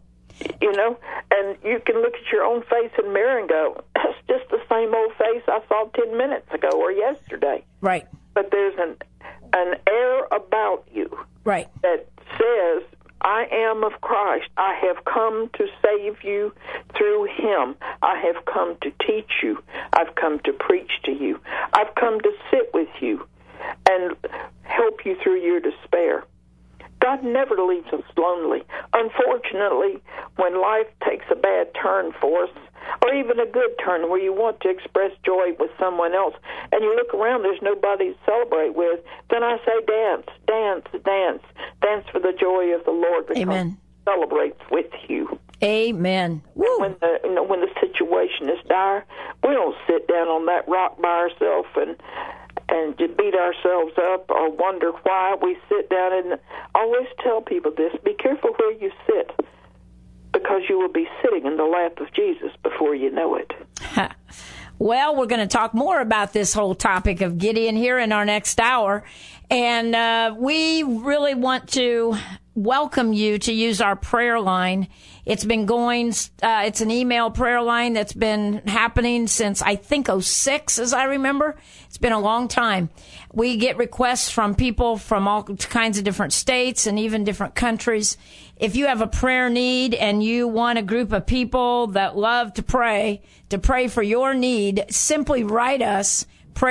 And you can look at your own face in the mirror and go, that's just the same old face I saw 10 minutes ago or yesterday. Right. But there's an air about you. Right. That says, I am of Christ. I have come to save you through him. I have come to teach you. I've come to preach to you. I've come to sit with you and help you through your despair. God never leaves us lonely. Unfortunately, when life takes a bad turn for us, or even a good turn where you want to express joy with someone else, and you look around, there's nobody to celebrate with, then I say dance, dance, dance. Dance for the joy of the Lord, because Amen. He celebrates with you. Amen. Woo. When the situation is dire, we don't sit down on that rock by ourselves and to beat ourselves up or wonder why. We sit down and always tell people this: be careful where you sit, because you will be sitting in the lap of Jesus before you know it. Well, we're going to talk more about this whole topic of Gideon here in our next hour. And we really want to welcome you to use our prayer line. It's been going, it's an email prayer line that's been happening since, I think, 2006, as I remember. It's been a long time. We get requests from people from all kinds of different states and even different countries. If you have a prayer need and you want a group of people that love to pray for your need, simply write us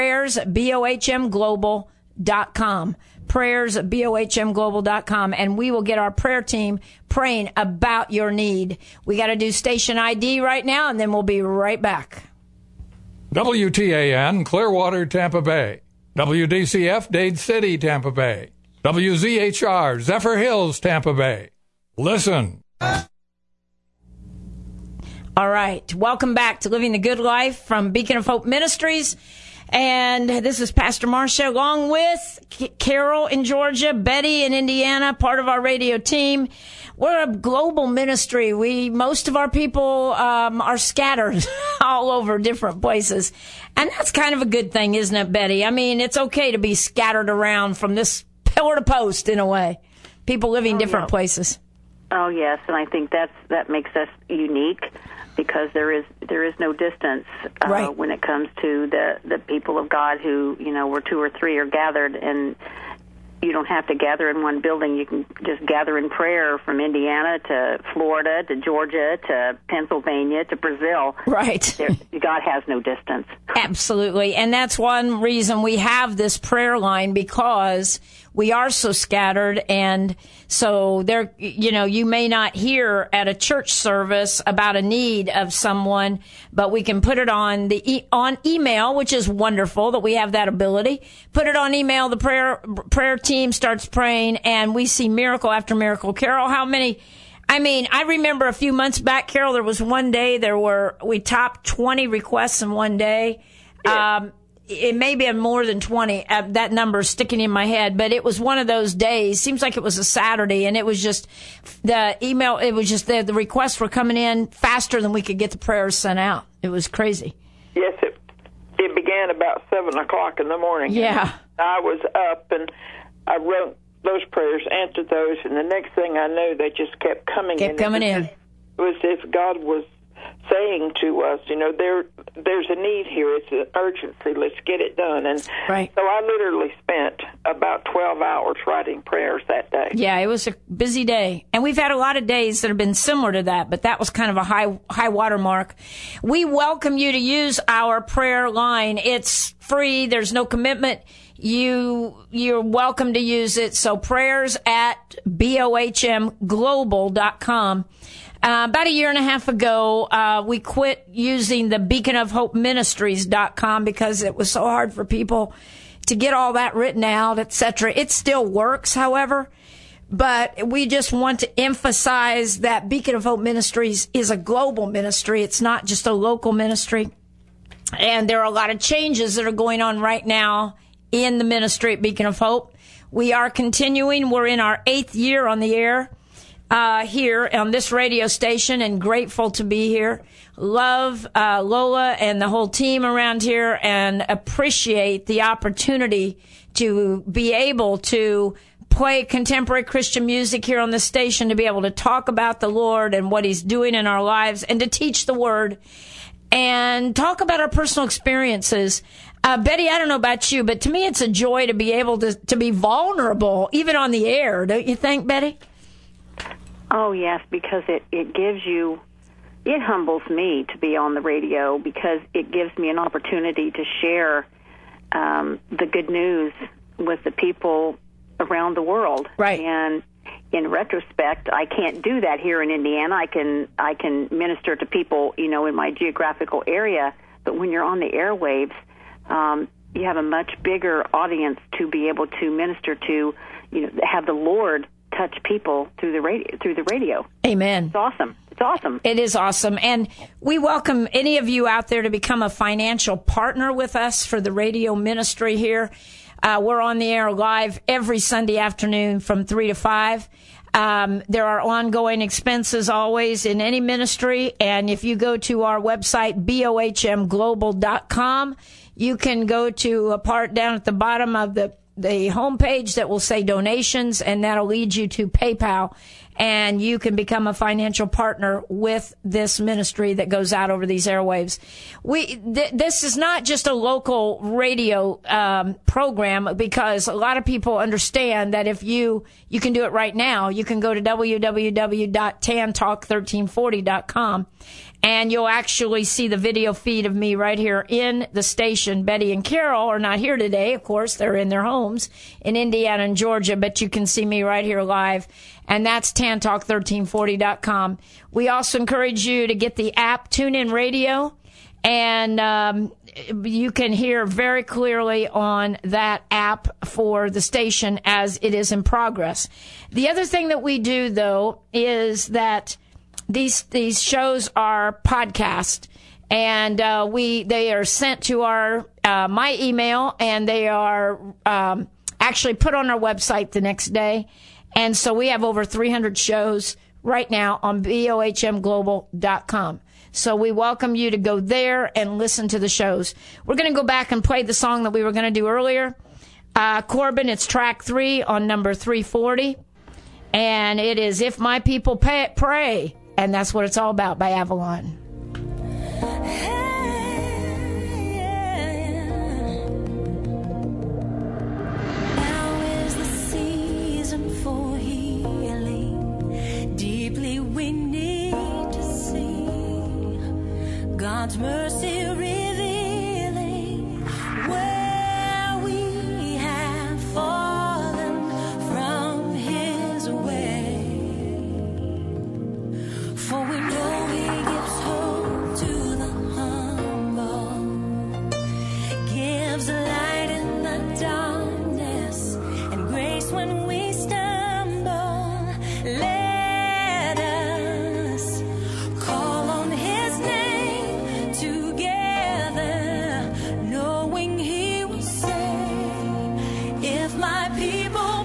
prayers@bohmglobal.com. prayers@bohmglobal.com, and we will get our prayer team praying about your need. We got to do station ID right now, and then we'll be right back. WTAN, Clearwater, Tampa Bay. WDCF, Dade City, Tampa Bay. WZHR, Zephyr Hills, Tampa Bay. Listen. All right. Welcome back to Living the Good Life from Beacon of Hope Ministries. And this is Pastor Marcia, along with Carol in Georgia, Betty in Indiana, part of our radio team. We're a global ministry. Most of our people are scattered all over different places. And that's kind of a good thing, isn't it, Betty? I mean, it's okay to be scattered around from this pillar to post, in a way. People living different places. Oh, yes, and I think that makes us unique, because there is no distance right. when it comes to the people of God who, where two or three are gathered, and you don't have to gather in one building. You can just gather in prayer from Indiana to Florida to Georgia to Pennsylvania to Brazil. Right. God has no distance. Absolutely. And that's one reason we have this prayer line, because we are so scattered. And so there, you may not hear at a church service about a need of someone, but we can put it on on email, which is wonderful that we have that ability. Put it on email. The prayer team starts praying, and we see miracle after miracle. Carol, how many? I mean, I remember a few months back, Carol, there was one day we topped 20 requests in one day. Yeah. It may be more than 20. That number is sticking in my head, but it was one of those days. Seems like it was a Saturday, and it was just the email. It was just the requests were coming in faster than we could get the prayers sent out. It was crazy. Yes, it began about 7:00 in the morning. Yeah, I was up and I wrote those prayers, answered those, and the next thing I knew, they just kept coming in. It was as if God was saying to us, there's a need here. It's an urgency. Let's get it done. And right. So I literally spent about 12 hours writing prayers that day. Yeah, it was a busy day. And we've had a lot of days that have been similar to that, but that was kind of a high water mark. We welcome you to use our prayer line. It's free. There's no commitment. You're welcome to use it. So prayers@bohmglobal.com. About a year and a half ago, we quit using the beaconofhopeministries.com because it was so hard for people to get all that written out, etc. It still works, however, but we just want to emphasize that Beacon of Hope Ministries is a global ministry. It's not just a local ministry. And there are a lot of changes that are going on right now in the ministry at Beacon of Hope. We are continuing. We're in our 8th year on the air. Here on this radio station, and grateful to be here. Love Lola and the whole team around here, and appreciate the opportunity to be able to play contemporary Christian music here on the station, to be able to talk about the Lord and what He's doing in our lives, and to teach the Word and talk about our personal experiences. Betty, I don't know about you, but to me it's a joy to be able to be vulnerable, even on the air. Don't you think, Betty? Oh, yes, because it gives you, it humbles me to be on the radio, because it gives me an opportunity to share the good news with the people around the world. Right. And in retrospect, I can't do that here in Indiana. I can minister to people, in my geographical area, but when you're on the airwaves, you have a much bigger audience to be able to minister to, have the Lord touch people through the radio. Amen. It's awesome. It's awesome. It is awesome. And we welcome any of you out there to become a financial partner with us for the radio ministry here. We're on the air live every Sunday afternoon from 3 to 5. There are ongoing expenses always in any ministry. And if you go to our website, bohmglobal.com, you can go to a part down at the bottom of the homepage that will say donations, and that'll lead you to PayPal. And you can become a financial partner with this ministry that goes out over these airwaves. This is not just a local radio program, because a lot of people understand that if you can do it right now. You can go to www.tantalk1340.com, and you'll actually see the video feed of me right here in the station. Betty and Carol are not here today. Of course, they're in their homes in Indiana and Georgia, but you can see me right here live. And that's tantalk1340.com. We also encourage you to get the app TuneIn Radio, and you can hear very clearly on that app for the station as it is in progress. The other thing that we do, though, is that these shows are podcast, and they are sent to our my email, and they are actually put on our website the next day. And so we have over 300 shows right now on bohmglobal.com. So we welcome you to go there and listen to the shows. We're going to go back and play the song that we were going to do earlier. Corbin, it's track 3 on number 340. And it is If My People Pray. And that's what it's all about by Avalon. We need to see God's mercy revealing where we have fallen from His way. For we know He gives hope to the humble, gives light in the darkness, and grace when we stumble. Let us call on His name together, knowing He will save. If my people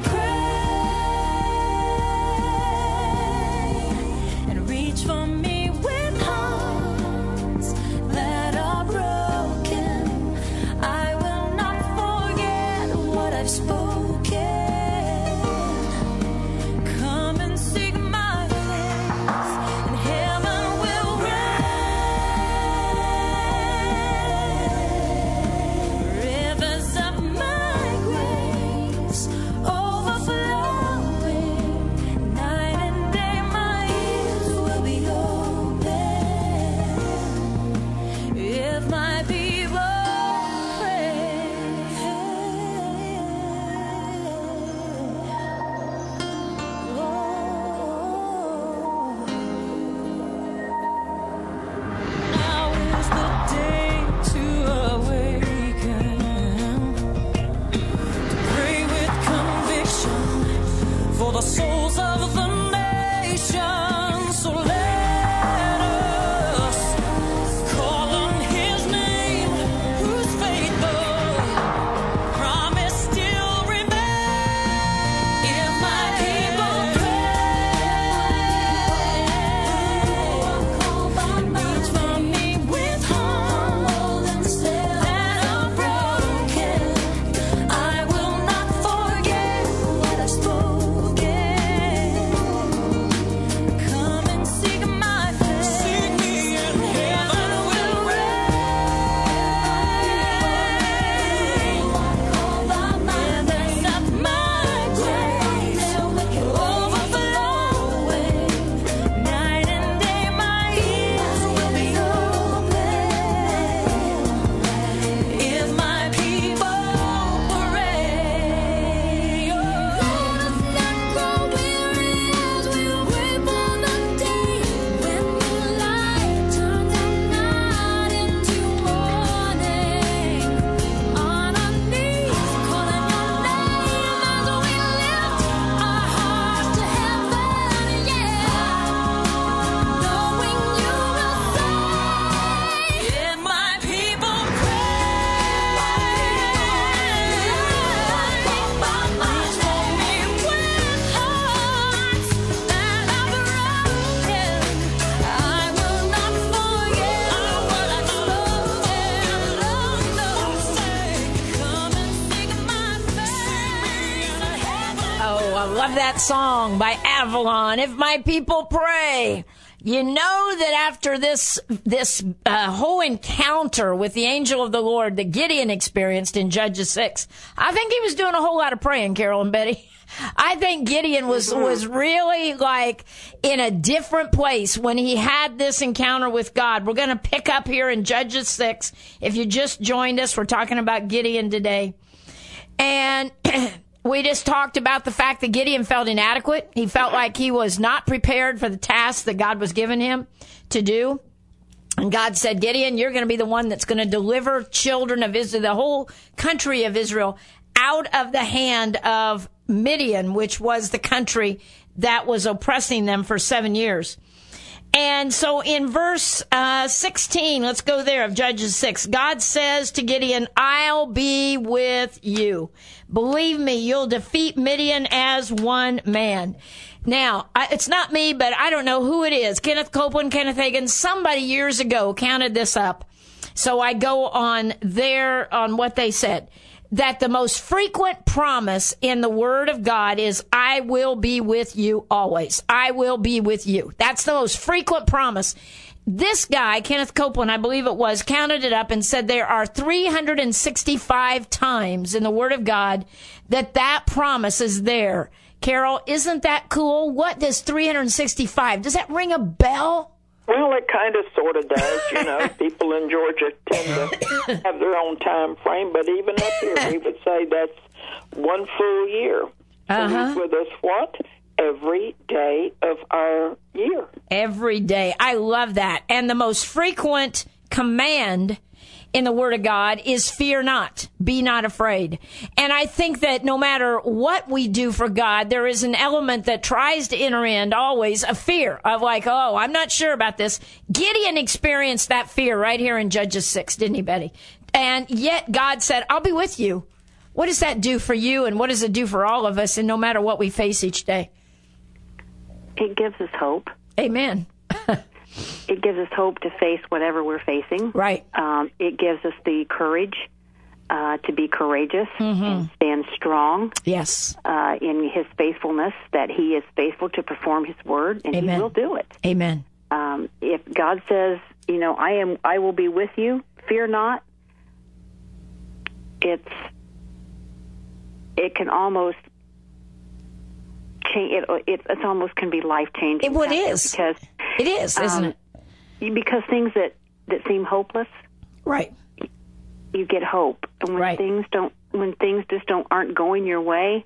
pray and reach for me with hearts that are broken, I will not forget what I've spoken. Come and seek my face, and heaven will rain. Rivers of my grace overflowing. Night and day my ears will be open. If my people Now is the day to awaken, to pray with conviction for the souls of the nation. So let us call on His name, who's faithful, promise still remains. If my people reach for me with hearts that are broken, I will not forget what I've spoken. I love that song by Avalon. If my people pray. You know that after this whole encounter with the angel of the Lord that Gideon experienced in Judges 6, I think he was doing a whole lot of praying, Carol and Betty. I think Gideon was really like in a different place when he had this encounter with God. We're going to pick up here in Judges 6. If you just joined us, we're talking about Gideon today. And we just talked about the fact that Gideon felt inadequate. He felt like he was not prepared for the task that God was giving him to do. And God said, Gideon, you're going to be the one that's going to deliver children of Israel, the whole country of Israel, out of the hand of Midian, which was the country that was oppressing them for 7 years. And so in verse 16, let's go there, of Judges 6, God says to Gideon, I'll be with you. Believe me, you'll defeat Midian as one man. Now, it's not me, but I don't know who it is. Kenneth Copeland, Kenneth Hagin, somebody years ago counted this up. So I go on there on what they said. That the most frequent promise in the Word of God is, I will be with you always. I will be with you. That's the most frequent promise. This guy, Kenneth Copeland, I believe it was, counted it up and said there are 365 times in the Word of God that promise is there. Carol, isn't that cool? What does 365? Does that ring a bell? Well, it kind of sort of does. You know, people in Georgia tend to have their own time frame, but even up here, we would say that's one full year. He's with us, what? Every day of our year. Every day. I love that. And the most frequent command in the Word of God is fear not, be not afraid. And I think that no matter what we do for God, there is an element that tries to enter in always, a fear of like, oh, I'm not sure about this. Gideon experienced that fear right here in Judges 6, didn't he, Betty? And yet God said, I'll be with you. What does that do for you, and what does it do for all of us, and no matter what we face each day? It gives us hope. Amen. It gives us hope to face whatever we're facing. Right. It gives us the courage to be courageous and stand strong. Yes. In His faithfulness, that He is faithful to perform His word, and Amen. He will do it. Amen. If God says, you know, I will be with you, fear not. It can almost change. It almost can be life changing. It is because it is, isn't it? Because things that seem hopeless, right? You get hope, and when things just aren't going your way,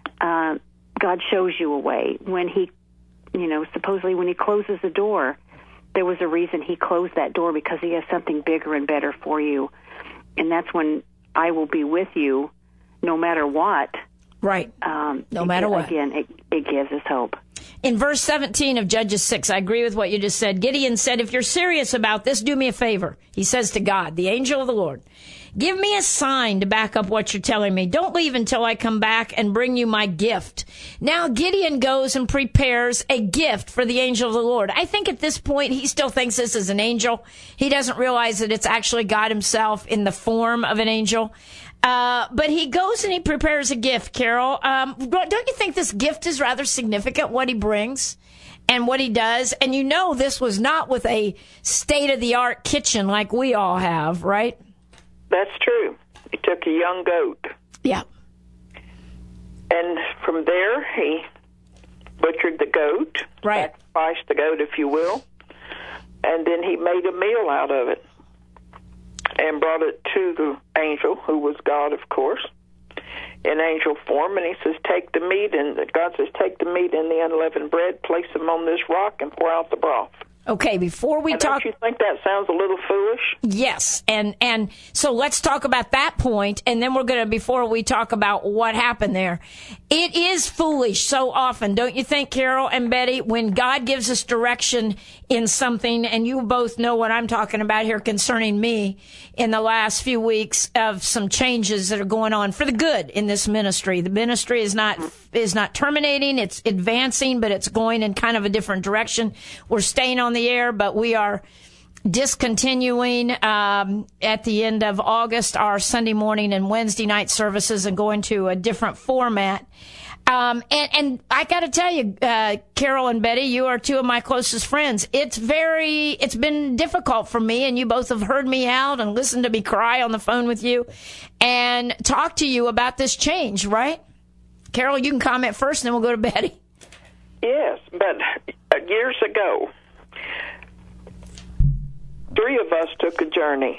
God shows you a way. When He, supposedly when He closes the door, there was a reason He closed that door, because He has something bigger and better for you, and that's when I will be with you, no matter what. Right. No matter what. Again, it gives us hope. In verse 17 of Judges 6, I agree with what you just said. Gideon said, if you're serious about this, do me a favor. He says to God, the angel of the Lord, give me a sign to back up what you're telling me. Don't leave until I come back and bring you my gift. Now Gideon goes and prepares a gift for the angel of the Lord. I think at this point, he still thinks this is an angel. He doesn't realize that it's actually God himself in the form of an angel. But he goes and he prepares a gift, Carol. Don't you think this gift is rather significant, what he brings and what he does? And this was not with a state-of-the-art kitchen like we all have, right? That's true. He took a young goat. Yeah. And from there, he butchered the goat. Right. Sacrificed the goat, if you will. And then he made a meal out of it and brought it to the angel, who was God, of course, in angel form. And he says, God says, take the meat and the unleavened bread, place them on this rock, and pour out the broth. Okay, before we talk... Don't you think that sounds a little foolish? Yes, and so let's talk about that point, and then we're going to, before we talk about what happened there. It is foolish so often, don't you think, Carol and Betty, when God gives us direction in something, and you both know what I'm talking about here concerning me in the last few weeks of some changes that are going on for the good in this ministry. The ministry is not terminating, it's advancing, but it's going in kind of a different direction. We're staying on the air, but we are discontinuing at the end of August our Sunday morning and Wednesday night services and going to a different format. And I got to tell you, Carol and Betty, you are two of my closest friends. It's been difficult for me, and you both have heard me out and listened to me cry on the phone with you and talk to you about this change, right? Carol, you can comment first, and then we'll go to Betty. Yes, but years ago, 3 of us took a journey,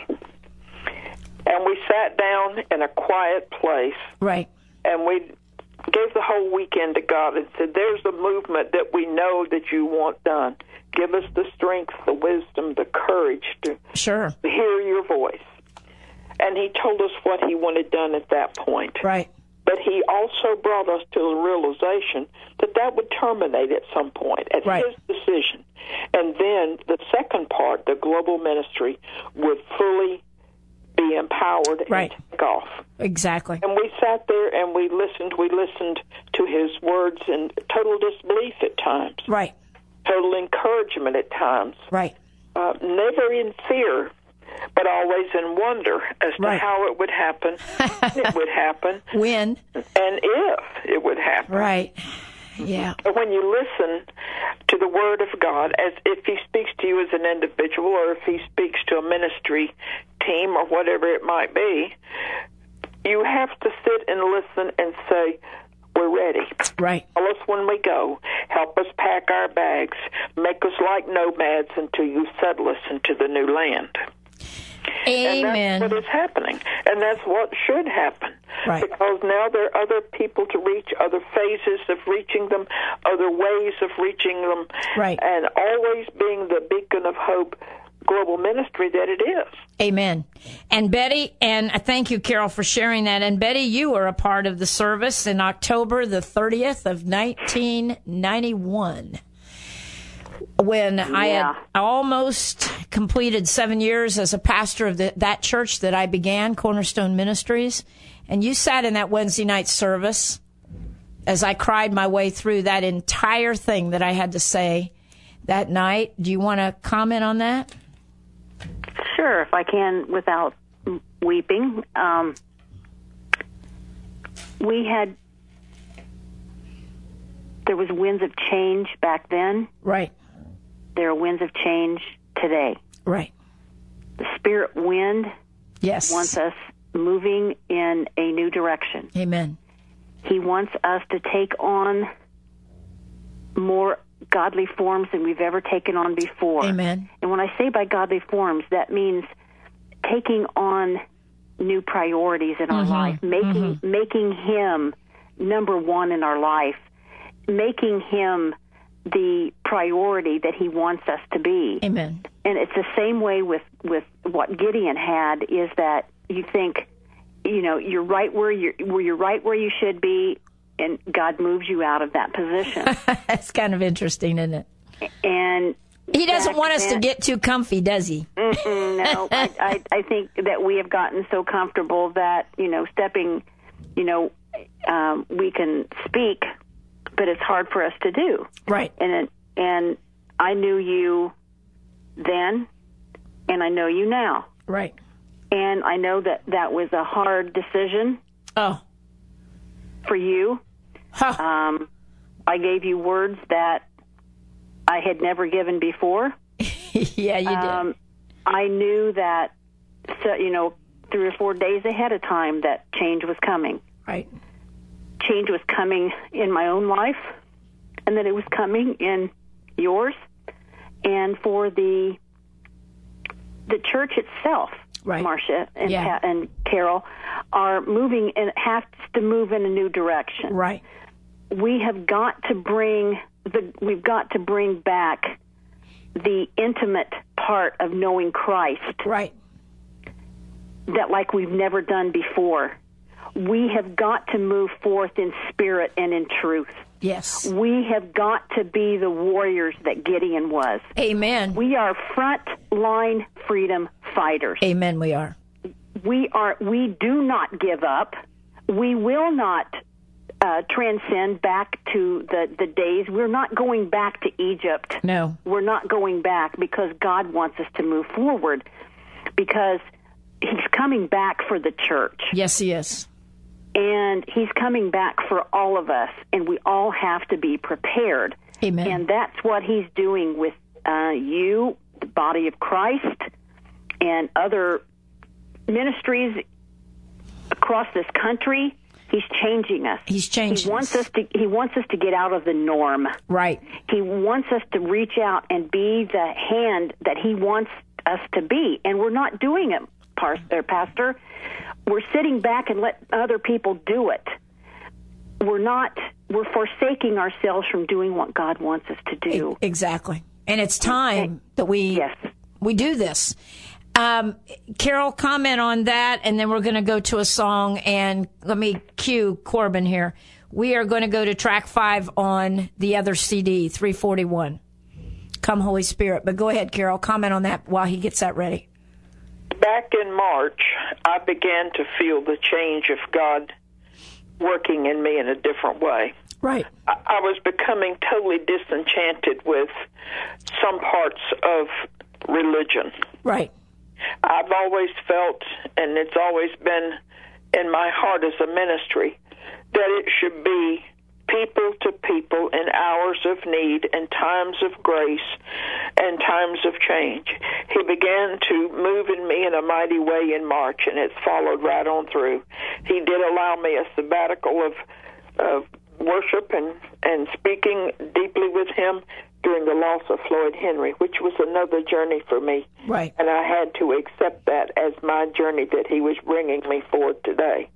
and we sat down in a quiet place. Right. And we gave the whole weekend to God and said, there's a movement that we know that you want done. Give us the strength, the wisdom, the courage to hear your voice. And he told us what he wanted done at that point. Right. But he also brought us to the realization that that would terminate at some point, at his decision. And then the second part, the global ministry, would fully be empowered and take off. Exactly. And we sat there and we listened to his words in total disbelief at times. Right. Total encouragement at times. Right. Never in fear, but always in wonder as to how it would happen, when it would happen. When. And if it would happen. Right. Yeah. When you listen to the Word of God, as if he speaks to you as an individual or if he speaks to a ministry team or whatever it might be, you have to sit and listen and say, we're ready. Right. Tell us when we go. Help us pack our bags. Make us like nomads until you settle us into the new land. Amen. And that's what is happening. And that's what should happen. Right. Because now there are other people to reach, other phases of reaching them, other ways of reaching them. Right. And always being the beacon of hope, global ministry that it is. Amen. And Betty, and I thank you, Carol, for sharing that. And Betty, you were a part of the service in October the 30th of 1991. When I had almost completed 7 years as a pastor of that church that I began, Cornerstone Ministries, and you sat in that Wednesday night service as I cried my way through that entire thing that I had to say that night. Do you want to comment on that? Sure, if I can, without weeping. There was winds of change back then. Right. There are winds of change today. Right. The spirit wind wants wants us moving in a new direction. Amen. He wants us to take on more godly forms than we've ever taken on before. Amen. And when I say by godly forms, that taking on new priorities in our life, making him number one in our life, making him the priority that he wants us to be. Amen. And it's the same way with what Gideon had, is that you think, you're right where you're right where you should be, and God moves you out of that position. That's kind of interesting, isn't it? And he doesn't want us to get too comfy, does he? No, I think that we have gotten so comfortable that, stepping, we can speak, but it's hard for us to do. Right. And I knew you then, and I know you now. Right. And I know that was a hard decision. Oh. For you. Huh. I gave you words that I had never given before. Yeah, you did. I knew that, 3 or 4 days ahead of time that change was coming. Right. Change was coming in my own life, and that it was coming in yours, and for the church itself. Right. Marcia and Carol are moving and have to move in a new direction. Right. We've got to bring back the intimate part of knowing Christ. Right. That like we've never done before. We have got to move forth in spirit and in truth. Yes. We have got to be the warriors that Gideon was. Amen. We are front line freedom fighters. Amen, we are. We do not give up. We will not transcend back to the days. We're not going back to Egypt. No. We're not going back because God wants us to move forward, because he's coming back for the church. Yes, he is. And he's coming back for all of us, and we all have to be prepared. Amen. And that's what he's doing with you, the body of Christ, and other ministries across this country. He's changing us. He's changing. He wants us to get out of the norm. Right. He wants us to reach out and be the hand that he wants us to be, and we're not doing it, Pastor. We're sitting back and let other people do it. We're forsaking ourselves from doing what God wants us to do. Exactly. And it's time that we do this. Carol, comment on that, and then we're going to go to a song, and let me cue Corbin here. We are going to go to track 5 on the other CD, 341. Come, Holy Spirit. But go ahead, Carol, comment on that while he gets that ready. Back in March, I began to feel the change of God working in me in a different way. Right. I was becoming totally disenchanted with some parts of religion. Right. I've always felt, and it's always been in my heart as a ministry, that it should be people to people in hours of need and times of grace and times of change. He began to move in me in a mighty way in March, and it's followed right on through. He did allow me a sabbatical of worship and speaking deeply with him during the loss of Floyd Henry, which was another journey for me. Right. And I had to accept that as my journey that he was bringing me forward today.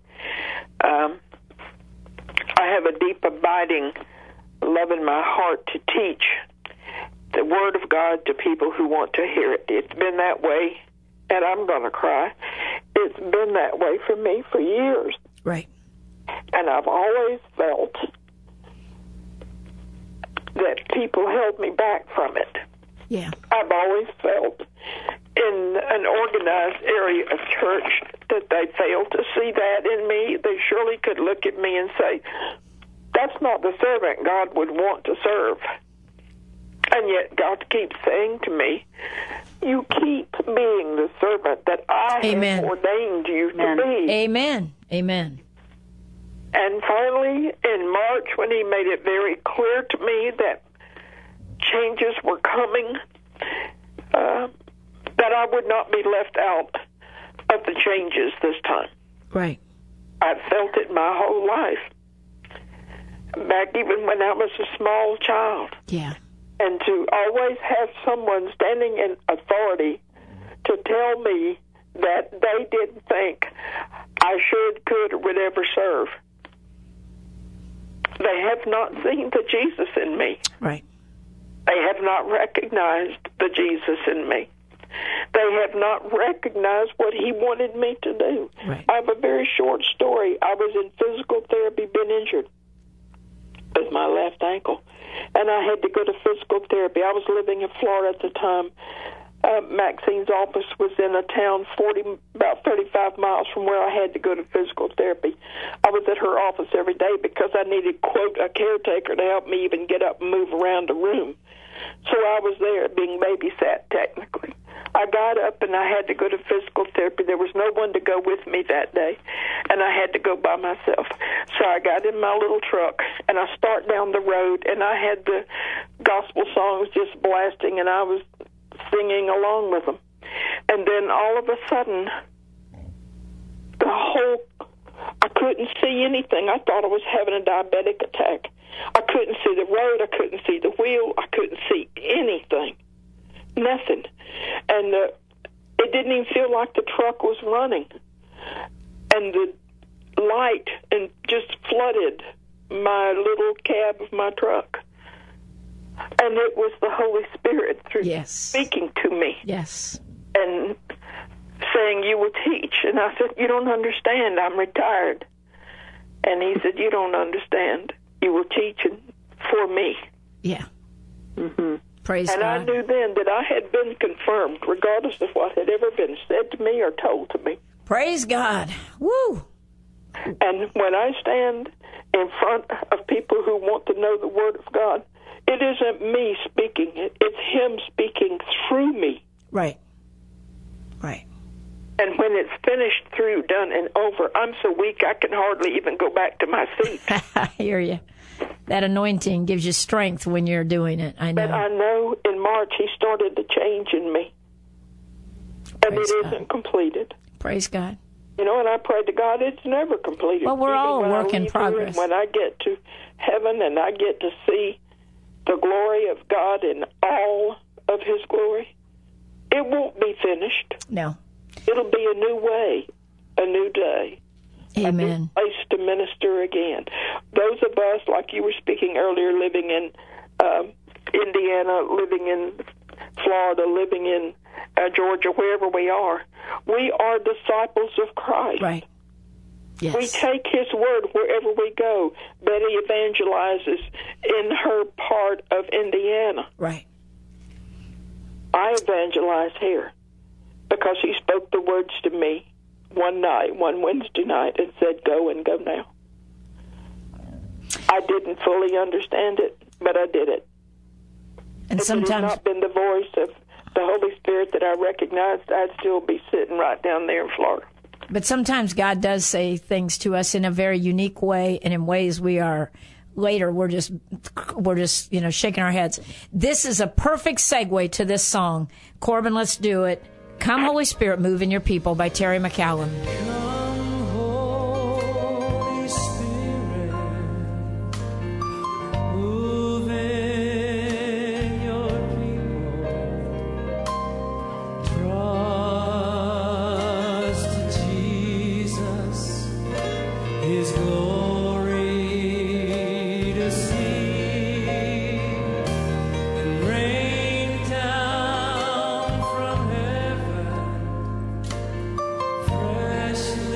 I have a deep, abiding love in my heart to teach the Word of God to people who want to hear it. It's been that way, and I'm going to cry. It's been that way for me for years. Right. And I've always felt that people held me back from it. Yeah. I've always felt in an organized area of church that they failed to see that in me. They surely could look at me and say, that's not the servant God would want to serve. And yet God keeps saying to me, you keep being the servant that I have ordained you to be. Amen. Amen. And finally, in March, when he made it very clear to me that changes were coming, that I would not be left out of the changes this time. Right. I've felt it my whole life, back even when I was a small child. Yeah. And to always have someone standing in authority to tell me that they didn't think I should, could, or would ever serve. They have not seen the Jesus in me. Right. They have not recognized the Jesus in me. They have not recognized what he wanted me to do. Right. I have a very short story. I was in physical therapy, been injured with my left ankle, and I had to go to physical therapy. I was living in Florida at the time. Maxine's office was in a town about 35 miles from where I had to go to physical therapy. I was at her office every day because I needed, quote, a caretaker to help me even get up and move around the room. So I was there being babysat, technically. I got up and I had to go to physical therapy. There was no one to go with me that day, and I had to go by myself. So I got in my little truck, and I start down the road, and I had the gospel songs just blasting, and I was singing along with them. And then all of a sudden, I couldn't see anything. I thought I was having a diabetic attack. I couldn't see the road. I couldn't see the wheel. I couldn't see anything. Nothing. And it didn't even feel like the truck was running. And the light and just flooded my little cab of my truck. And it was the Holy Spirit speaking to me. Yes. And saying, you will teach. And I said, you don't understand. I'm retired. And he said, you don't understand. You will teach for me. Yeah. Mm-hmm. Praise God. And I knew then that I had been confirmed, regardless of what had ever been said to me or told to me. Praise God. Woo! And when I stand in front of people who want to know the Word of God, it isn't me speaking it. It's him speaking through me. Right. Right. And when it's finished, through, done, and over, I'm so weak I can hardly even go back to my seat. I hear you. That anointing gives you strength when you're doing it. I know. But I know in March he started to change in me. And Praise it God. isn't completed. Praise God. You know, and I pray to God it's never completed. Well, we're Even all a when I work in leave here and progress. when I get to heaven and I get to see the glory of God in all of his glory, it won't be finished. No. It'll be a new way, a new day. Amen. A new place to minister again. Those of us, like you were speaking earlier, living in Indiana, living in Florida, living in Georgia, wherever we are disciples of Christ. Right. Yes. We take his word wherever we go. Betty evangelizes in her part of Indiana. Right. I evangelize here because he spoke the words to me one Wednesday night, and said, go and go now. I didn't fully understand it, but I did it. And if sometimes it had not been the voice of the Holy Spirit that I recognized, I'd still be sitting right down there in Florida. But sometimes God does say things to us in a very unique way, and in ways we are later we're just shaking our heads. This is a perfect segue to this song. Corbin, let's do it. Come, Holy Spirit, Move in Your People by Terry McCallum. Come, Holy Spirit, move in your people. Trust Jesus, his glory to see, and rain down from heaven fresh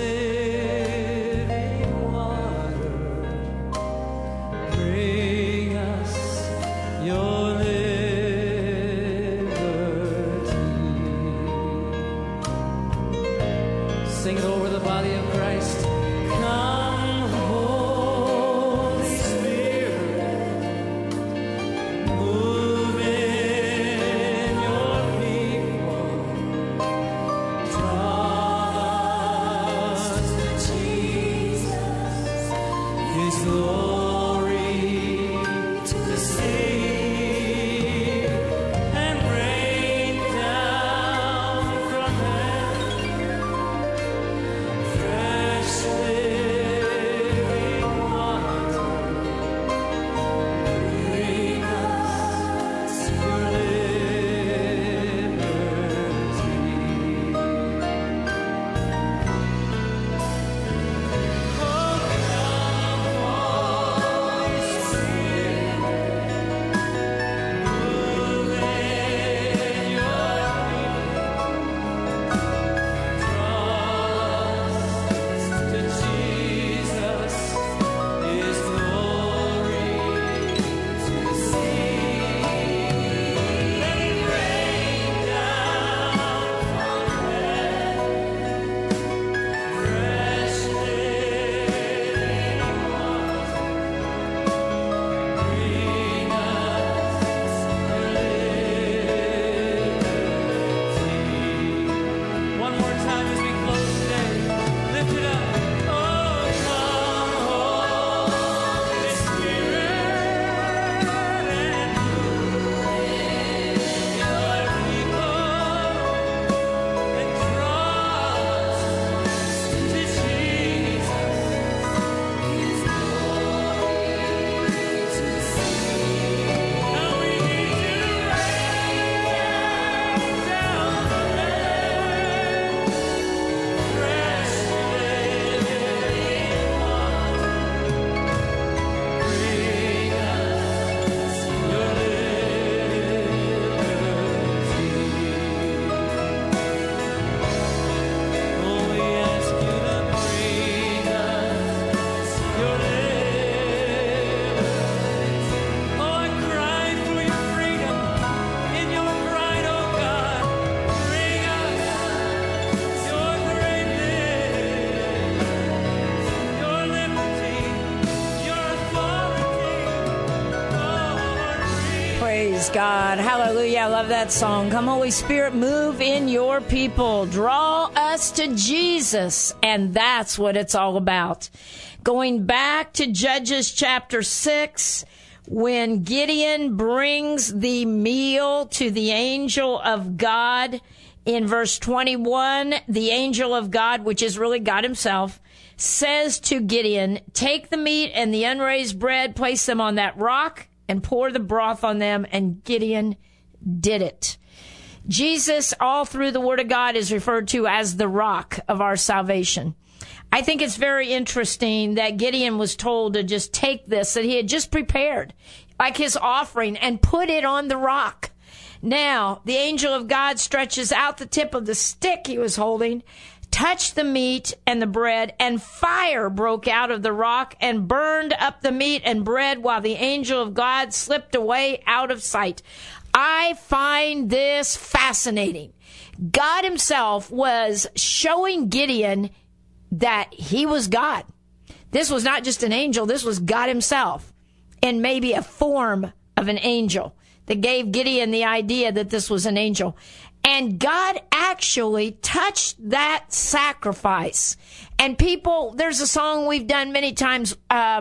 Praise God. Hallelujah. I love that song. Come, Holy Spirit, move in your people. Draw us to Jesus. And that's what it's all about. Going back to Judges chapter 6, when Gideon brings the meal to the angel of God, in verse 21, the angel of God, which is really God himself, says to Gideon, take the meat and the unraised bread, place them on that rock, and pour the broth on them. And Gideon did it. Jesus, all through the Word of God, is referred to as the rock of our salvation. I think it's very interesting that Gideon was told to just take this, that he had just prepared, like his offering, and put it on the rock. Now, the angel of God stretches out the tip of the stick he was holding, touched the meat and the bread, and fire broke out of the rock and burned up the meat and bread while the angel of God slipped away out of sight. I find this fascinating. God himself was showing Gideon that he was God. This was not just an angel. This was God himself in maybe a form of an angel that gave Gideon the idea that this was an angel. And God actually touched that sacrifice. And people, there's a song we've done many times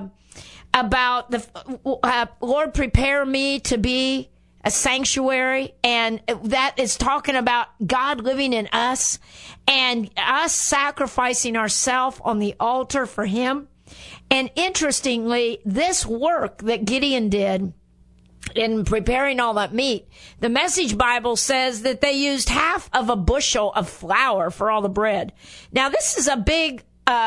about the Lord, prepare me to be a sanctuary, and that is talking about God living in us and us sacrificing ourselves on the altar for him. And interestingly, this work that Gideon did in preparing all that meat, the Message Bible says that they used half of a bushel of flour for all the bread. Now, this is a big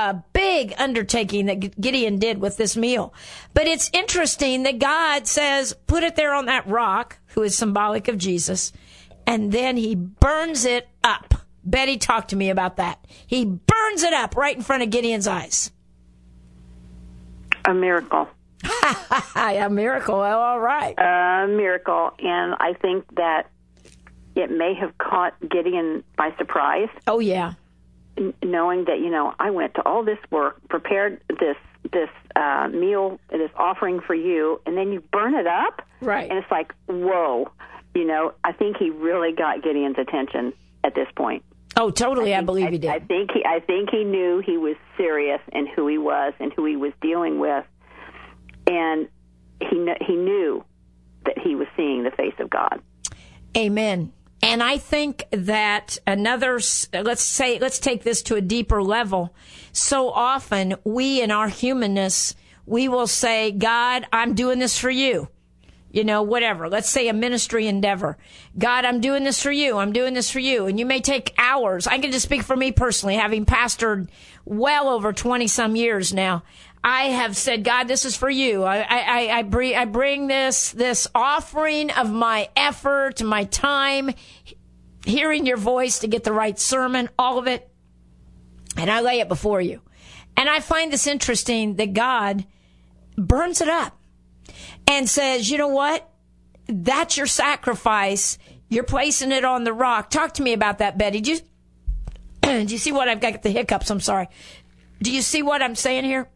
undertaking that Gideon did with this meal. But it's interesting that God says, put it there on that rock, who is symbolic of Jesus, and then he burns it up. Betty, talk to me about that. He burns it up right in front of Gideon's eyes. A miracle. A miracle. Well, all right. A miracle. And I think that it may have caught Gideon by surprise. Oh, yeah. Knowing that, I went to all this work, prepared this meal, this offering for you, and then you burn it up? Right. And it's like, whoa. I think he really got Gideon's attention at this point. Oh, totally. I believe he did. I think he knew he was serious in who he was and who he was dealing with. And he knew that he was seeing the face of God. Amen. And I think that let's take this to a deeper level. So often we in our humanness, we will say, God, I'm doing this for you. Whatever. Let's say a ministry endeavor. God, I'm doing this for you. I'm doing this for you. And you may take hours. I can just speak for me personally, having pastored well over 20 some years now. I have said, God, this is for you. I bring this offering of my effort, my time, hearing your voice to get the right sermon, all of it. And I lay it before you. And I find this interesting that God burns it up and says, you know what? That's your sacrifice. You're placing it on the rock. Talk to me about that, Betty. Do you see what I've got the hiccups? I'm sorry. Do you see what I'm saying here?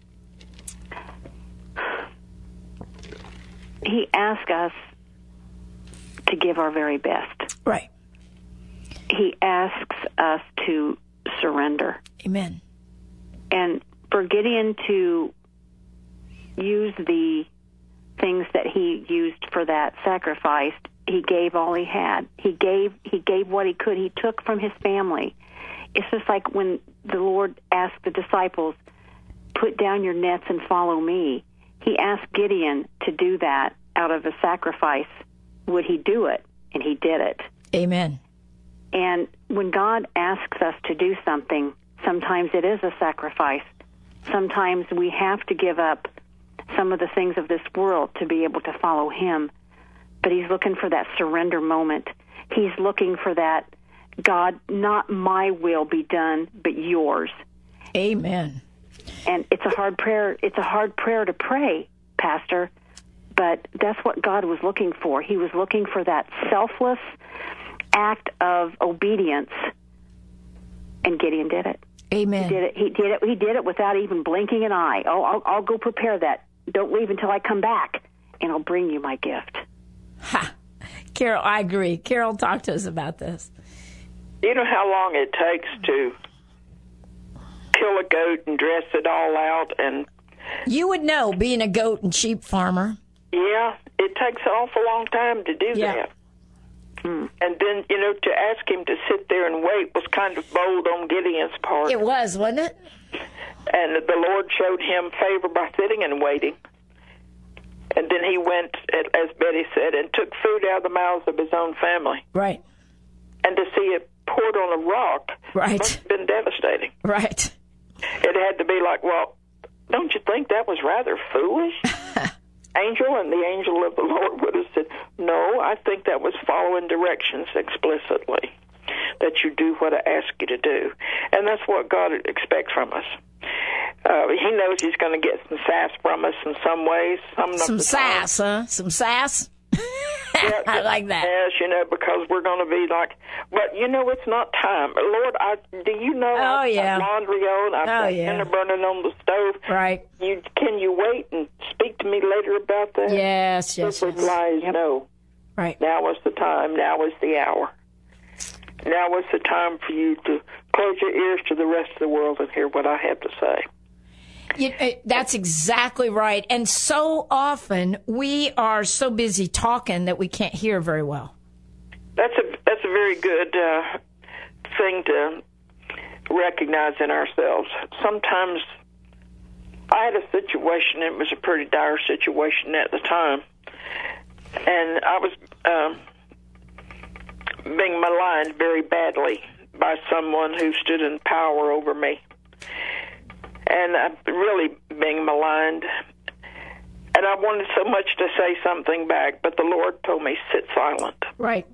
He asked us to give our very best. Right. He asks us to surrender. Amen. And for Gideon to use the things that he used for that sacrifice, he gave all he had. He gave what he could. He took from his family. It's just like when the Lord asked the disciples, put down your nets and follow me. He asked Gideon to do that out of a sacrifice. Would he do it? And he did it. Amen. And when God asks us to do something, sometimes it is a sacrifice. Sometimes we have to give up some of the things of this world to be able to follow him. But he's looking for that surrender moment. He's looking for that, God, not my will be done, but yours. Amen. And it's a hard prayer. It's a hard prayer to pray, Pastor, but that's what God was looking for. He was looking for that selfless act of obedience, and Gideon did it. Amen. He did it without even blinking an eye. Oh, I'll go prepare that. Don't leave until I come back, and I'll bring you my gift. Ha. Carol, I agree. Carol, talk to us about this. You know how long it takes to kill a goat and dress it all out, and you would know, being a goat and sheep farmer. Yeah, it takes an awful long time to do that. And then, to ask him to sit there and wait was kind of bold on Gideon's part. It was, wasn't it? And the Lord showed him favor by sitting and waiting. And then he went, as Betty said, and took food out of the mouths of his own family. Right. And to see it poured on a rock must have been devastating. Right. It had to be like, well, don't you think that was rather foolish? Angel, and the angel of the Lord would have said, no, I think that was following directions explicitly, that you do what I ask you to do. And that's what God expects from us. He knows he's going to get some sass from us in some ways. Some sass, huh? Some sass? Yeah, I like that. Yes, because we're going to be like, but it's not time. Lord, do you know I've got laundry on? I've got dinner burning on the stove. Right. Can you wait and speak to me later about that? Yes. Replies, no. Right. Now is the time. Now is the hour. Now is the time for you to close your ears to the rest of the world and hear what I have to say. That's exactly right. And so often we are so busy talking that we can't hear very well. That's a very good thing to recognize in ourselves. Sometimes I had a situation, it was a pretty dire situation at the time, and I was being maligned very badly by someone who stood in power over me. And I'm really being maligned. And I wanted so much to say something back, but the Lord told me, sit silent. Right.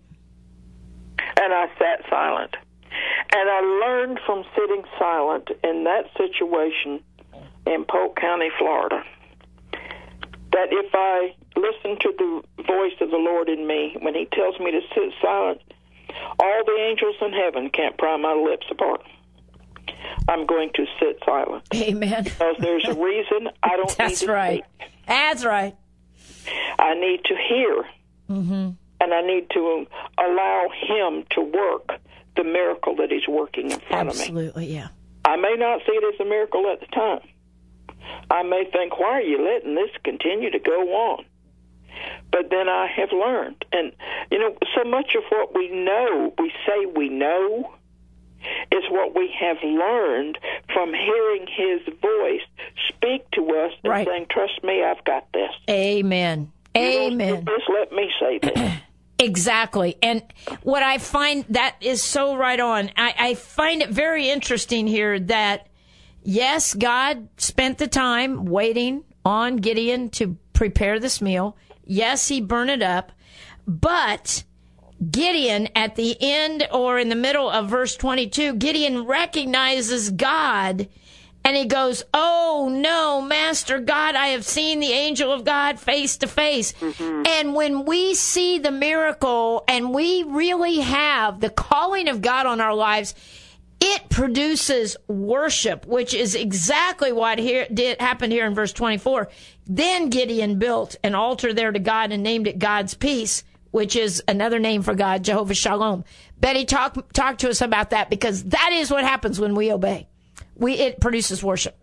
And I sat silent. And I learned from sitting silent in that situation in Polk County, Florida, that if I listen to the voice of the Lord in me, when he tells me to sit silent, all the angels in heaven can't pry my lips apart. I'm going to sit silent. Amen. Because there's a reason I don't need to speak. That's right. I need to hear. Mm-hmm. And I need to allow him to work the miracle that he's working in front of me. Absolutely, yeah. I may not see it as a miracle at the time. I may think, why are you letting this continue to go on? But then I have learned. And, so much of what we know, we say we know, is what we have learned from hearing his voice speak to us and saying, trust me, I've got this. Amen. Amen. Just let me say this. Exactly. And what I find, that is so right on. I find it very interesting here that, yes, God spent the time waiting on Gideon to prepare this meal. Yes, he burned it up. But Gideon, at the end or in the middle of verse 22, Gideon recognizes God, and he goes, oh, no, Master God, I have seen the angel of God face to face. Mm-hmm. And when we see the miracle and we really have the calling of God on our lives, it produces worship, which is exactly what happened here in verse 24. Then Gideon built an altar there to God and named it God's Peace, which is another name for God, Jehovah Shalom. Betty, talk to us about that, because that is what happens when we obey. It produces worship.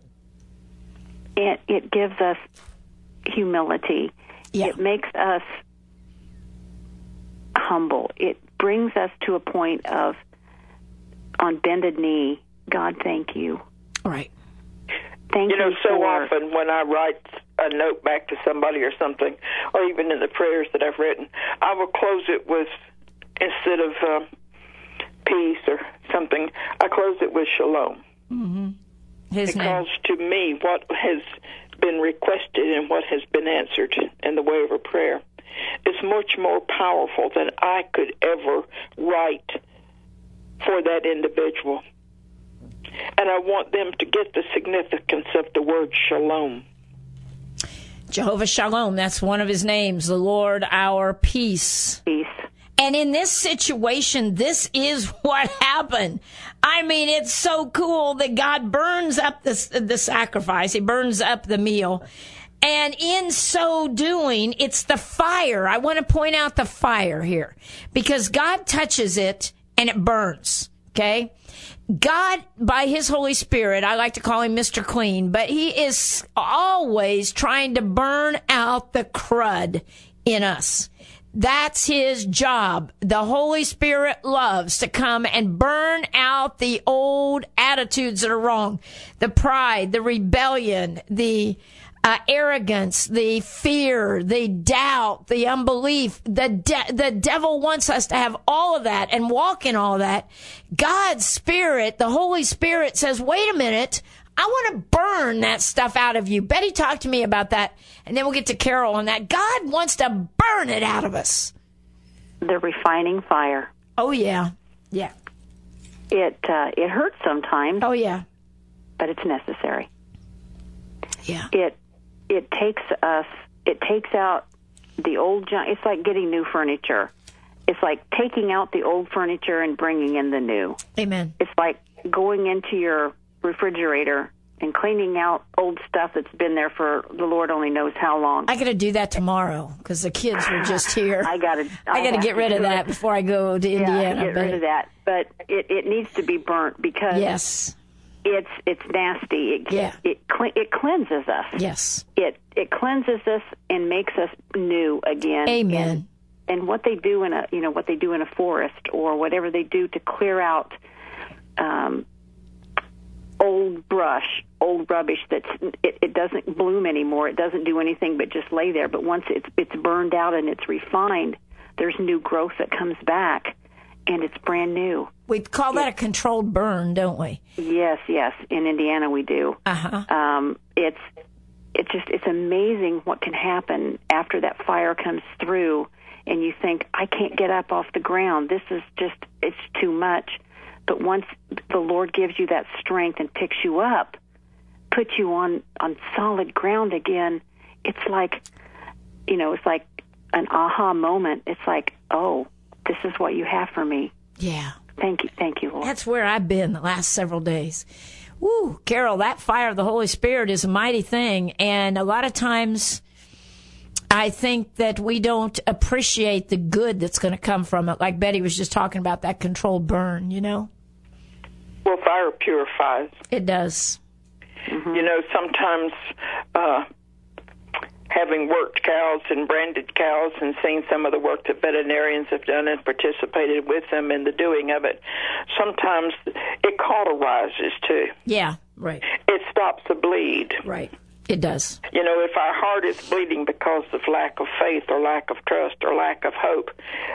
It gives us humility. Yeah. It makes us humble. It brings us to a point of, on bended knee, God, thank you. Right. Thank you. So often when I write a note back to somebody or something, or even in the prayers that I've written, I will close it with, instead of peace or something, I close it with shalom. Mm-hmm. Because to me, what has been requested and what has been answered in the way of a prayer is much more powerful than I could ever write for that individual. And I want them to get the significance of the word shalom. Jehovah Shalom, that's one of his names, the Lord our peace. Peace. And in this situation, this is what happened. I mean, it's so cool that God burns up the sacrifice. He burns up the meal. And in so doing, it's the fire. I want to point out the fire here because God touches it and it burns. Okay? God, by his Holy Spirit, I like to call him Mr. Clean, but he is always trying to burn out the crud in us. That's his job. The Holy Spirit loves to come and burn out the old attitudes that are wrong. The pride, the rebellion, the arrogance, the fear, the doubt, the unbelief. The devil wants us to have all of that and walk in all of that. God's Spirit, the Holy Spirit says, wait a minute, I want to burn that stuff out of you. Betty talked to me about that, and then we'll get to Carol on that. God wants to burn it out of us. The refining fire. Oh, yeah. Yeah. It hurts sometimes. Oh, yeah. But it's necessary. Yeah. It takes out the old junk. It's like getting new furniture. It's like taking out the old furniture and bringing in the new. Amen. It's like going into your refrigerator and cleaning out old stuff that's been there for the Lord only knows how long. I got to do that tomorrow because the kids were just here. I got to get rid of that before I go to Indiana. Get rid of that. But it needs to be burnt because yes, it's nasty. It cleanses us. Yes, it cleanses us and makes us new again. Amen. And what they do in a forest or whatever they do to clear out old brush, old rubbish it doesn't bloom anymore. It doesn't do anything but just lay there. But once it's burned out and it's refined, there's new growth that comes back, and it's brand new. We call that a controlled burn, don't we? Yes. In Indiana, we do. It's amazing what can happen after that fire comes through, and you think, I can't get up off the ground. It's too much. But once the Lord gives you that strength and picks you up, puts you on solid ground again, it's like, it's like an aha moment. It's like, oh, this is what you have for me. Yeah. Thank you, Lord. That's where I've been the last several days. Woo, Carol, that fire of the Holy Spirit is a mighty thing. And a lot of times I think that we don't appreciate the good that's going to come from it. Like Betty was just talking about that controlled burn, Well, fire purifies. It does. Mm-hmm. Sometimes having worked cows and branded cows and seen some of the work that veterinarians have done and participated with them in the doing of it, sometimes it cauterizes too. Yeah, right. It stops the bleed. Right. It does. If our heart is bleeding because of lack of faith or lack of trust or lack of hope,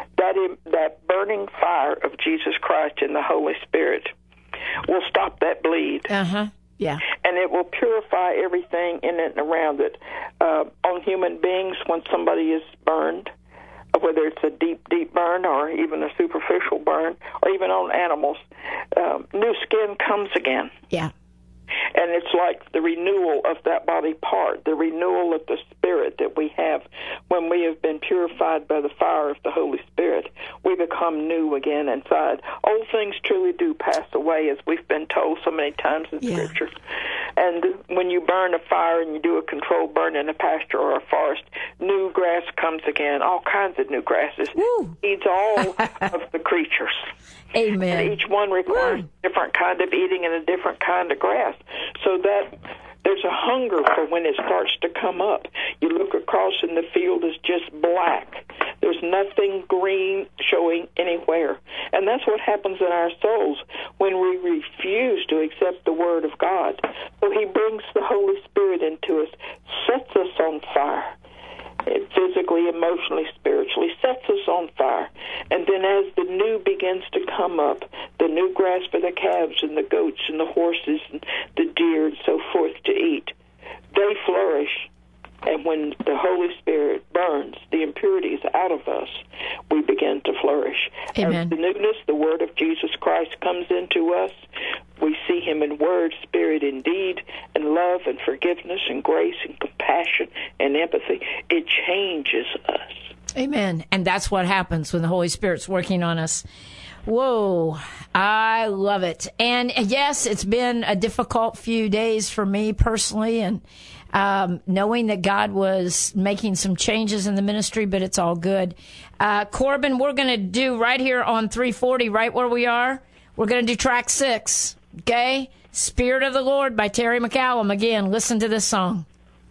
that burning fire of Jesus Christ and the Holy Spirit will stop that bleed. Yeah. And it will purify everything in it and around it. On human beings, when somebody is burned, whether it's a deep, deep burn or even a superficial burn, or even on animals, new skin comes again. Yeah. And it's like the renewal of that body part, the renewal of the spirit that we have when we have been purified by the fire of the Holy Spirit. We become new again inside. Old things truly do pass away, as we've been told so many times in Scripture. And when you burn a fire and you do a controlled burn in a pasture or a forest, new grass comes again, all kinds of new grasses. Woo. Eats all of the creatures. Amen. And each one requires a different kind of eating and a different kind of grass. So that there's a hunger for when it starts to come up. You look across and the field is just black. There's nothing green showing anywhere. And that's what happens in our souls when we refuse to accept the Word of God. So He brings the Holy Spirit into us, sets us on fire. Physically, emotionally, spiritually, sets us on fire. And then as the new begins to come up, the new grass for the calves and the goats and the horses and the deer and so forth to eat, they flourish. And when the Holy Spirit burns the impurities out of us, we begin to flourish. Amen. As the newness, the Word of Jesus Christ comes into us, we see Him in word, spirit, and deed, and love and forgiveness and grace and compassion and empathy. It changes us. Amen. And that's what happens when the Holy Spirit's working on us. Whoa, I love it. And yes, it's been a difficult few days for me personally, and knowing that God was making some changes in the ministry, but it's all good. Corbin, we're going to do right here on 340, right where we are, we're going to do track 6, okay? Spirit of the Lord by Terry McCallum. Again, listen to this song.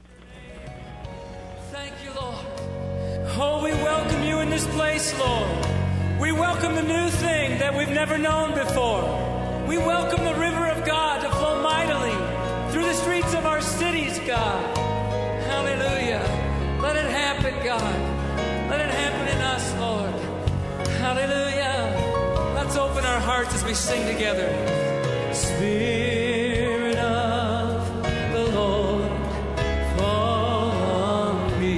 Thank you, Lord. Oh, we welcome you in this place, Lord. We welcome the new thing that we've never known before. We welcome the river of God to flow mightily through the streets of our cities, God. Hallelujah. Let it happen, God. Let it happen in us, Lord. Hallelujah. Let's open our hearts as we sing together. Spirit of the Lord, fall on me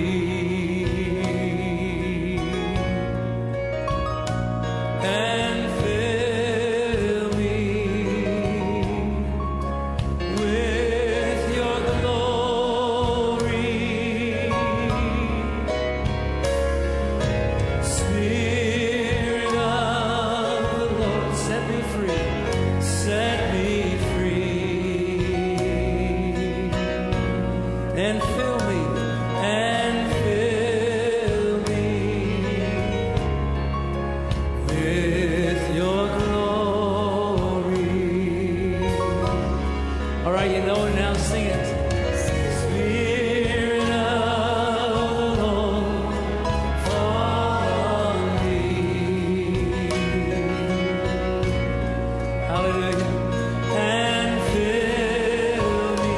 and fill me with your glory. Spirit of the Lord, set me free. Set me free and fill me with your glory. All right, you know it now, sing it. Spirit of the Lord, fall on me. Hallelujah. And fill me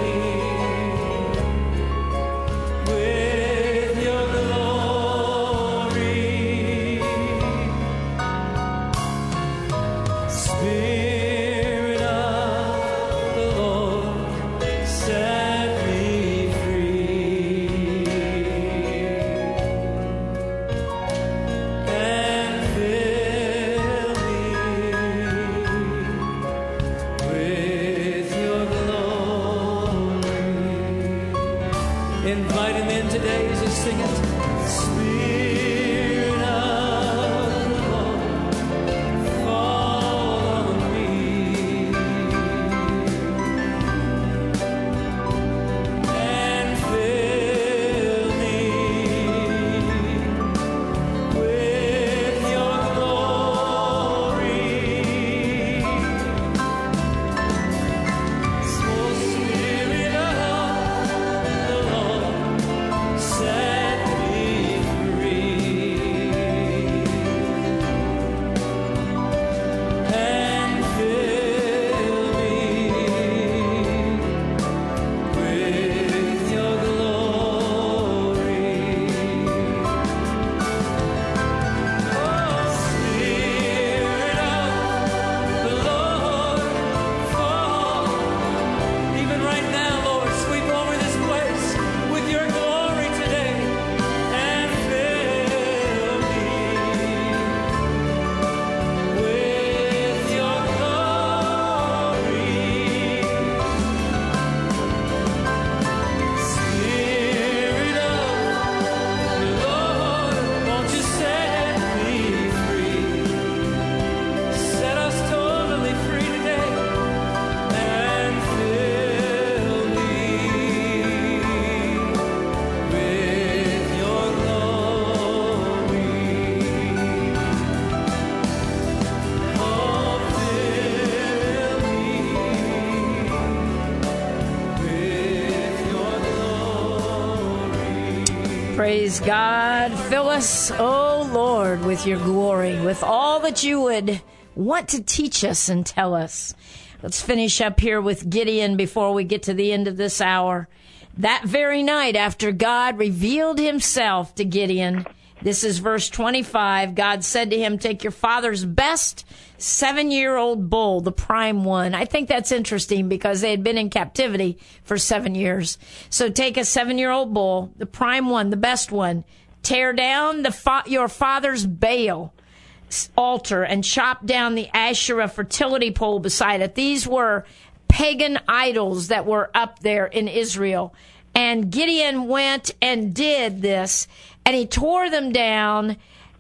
with your glory. Spirit of the Lord, set me free and fill me with your glory. Invite him in today as you sing it. Spirit of the Lord, fall on me and fill me with your glory. So Spirit of the Lord, set me free and fill me with your glory. Oh, Spirit of the Lord, fall. Even right now, Lord, sweep over this place with your glory today and fill me with your glory. Spirit of the Lord, won't you set me free? Set us totally free today and fill me with your glory. Oh, fill me with your glory. Praise God. Fill us, oh Lord, with your glory, with all that you would want to teach us and tell us. Let's finish up here with Gideon before we get to the end of this hour. That very night after God revealed himself to Gideon, this is verse 25, God said to him, take your father's best 7-year-old bull, the prime one. I think that's interesting because they had been in captivity for 7 years. So take a 7-year-old bull, the prime one, the best one. Tear down your father's Baal altar and chop down the Asherah fertility pole beside it. These were pagan idols that were up there in Israel. And Gideon went and did this, and he tore them down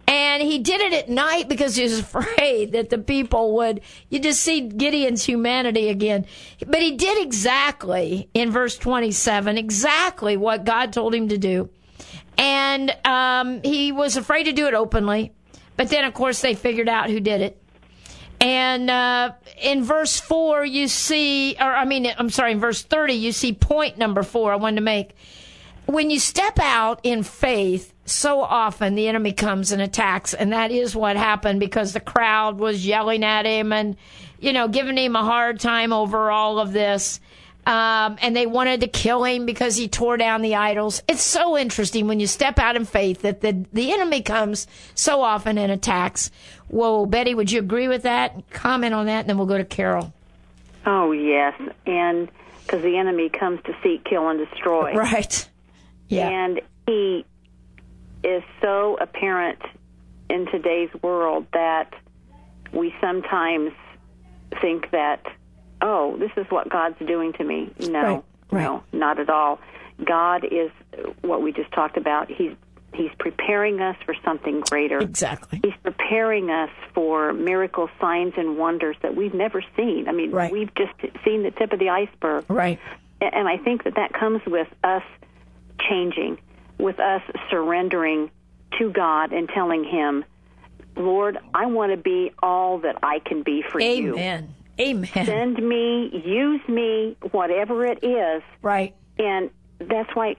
And he did it at night because he was afraid that the people would, you just see Gideon's humanity again. But he did exactly, in verse 27, exactly what God told him to do. And he was afraid to do it openly. But then, of course, they figured out who did it. And in verse 4, you see, in verse 30, you see point number 4 I wanted to make. When you step out in faith, so often the enemy comes and attacks, and that is what happened because the crowd was yelling at him and, giving him a hard time over all of this. And they wanted to kill him because he tore down the idols. It's so interesting when you step out in faith that the enemy comes so often and attacks. Whoa, Betty, would you agree with that? Comment on that, and then we'll go to Carol. Oh, yes, and because the enemy comes to seek, kill, and destroy. Right. Yeah. And he is so apparent in today's world that we sometimes think that, oh, this is what God's doing to me. No, no, not at all. God is what we just talked about. He's preparing us for something greater. Exactly. He's preparing us for miracles, signs, and wonders that we've never seen. I mean, we've just seen the tip of the iceberg. Right. And I think that comes with us changing, with us surrendering to God and telling Him, Lord, I want to be all that I can be for you. Amen. Amen. Send me, use me, whatever it is. Right. And that's why,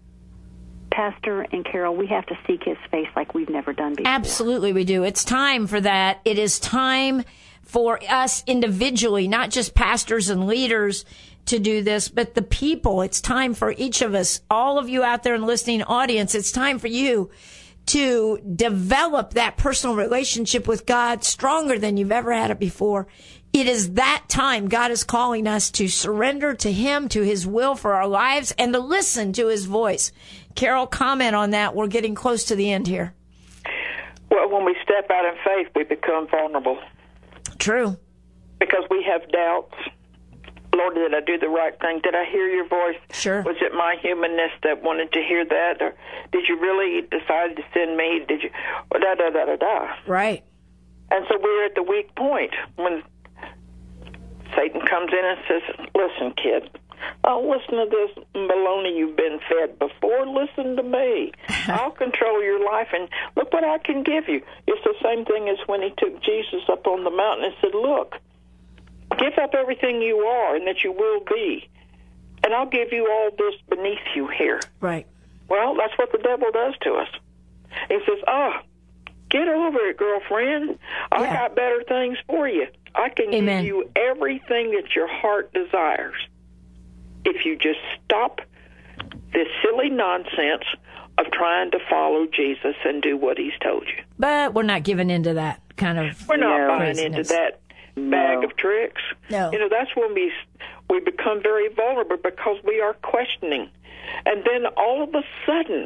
Pastor and Carol, we have to seek His face like we've never done before. Absolutely we do. It's time for that. It is time for us individually, not just pastors and leaders, to do this, but the people. It's time for each of us, all of you out there in the listening audience, it's time for you to develop that personal relationship with God stronger than you've ever had it before. It is that time. God is calling us to surrender to Him, to His will for our lives, and to listen to His voice. Carol, comment on that. We're getting close to the end here. Well, when we step out in faith, we become vulnerable. True. Because we have doubts. Lord, did I do the right thing? Did I hear your voice? Sure. Was it my humanness that wanted to hear that? Or did you really decide to send me? Did you? Da-da-da-da-da. Right. And so we're at the weak point when Satan comes in and says, listen, kid, don't listen to this baloney you've been fed before. Listen to me. I'll control your life, and look what I can give you. It's the same thing as when He took Jesus up on the mountain and said, look, give up everything you are and that you will be, and I'll give you all this beneath you here. Right. Well, that's what the devil does to us. He says, get over it, girlfriend. I got better things for you. I can give you everything that your heart desires if you just stop this silly nonsense of trying to follow Jesus and do what He's told you. But we're not giving into that kind of We're not buying into that bag of tricks. No. That's when we become very vulnerable because we are questioning. And then all of a sudden,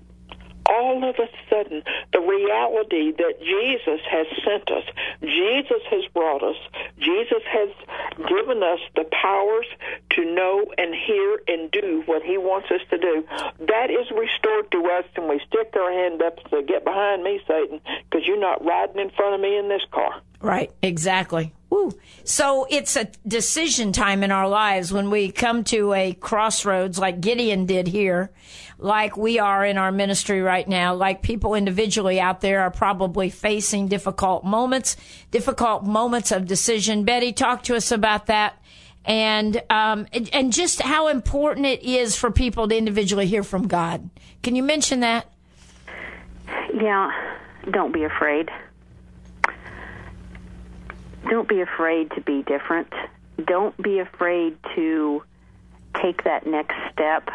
the reality that Jesus has sent us, Jesus has brought us, Jesus has given us the powers to know and hear and do what He wants us to do, that is restored to us, and we stick our hand up and say, get behind me, Satan, because you're not riding in front of me in this car. Right, exactly. Woo. So it's a decision time in our lives when we come to a crossroads like Gideon did here, like we are in our ministry right now, like people individually out there are probably facing difficult moments of decision. Betty, talk to us about that and just how important it is for people to individually hear from God. Can you mention that? Yeah, don't be afraid. Don't be afraid to be different. Don't be afraid to take that next step.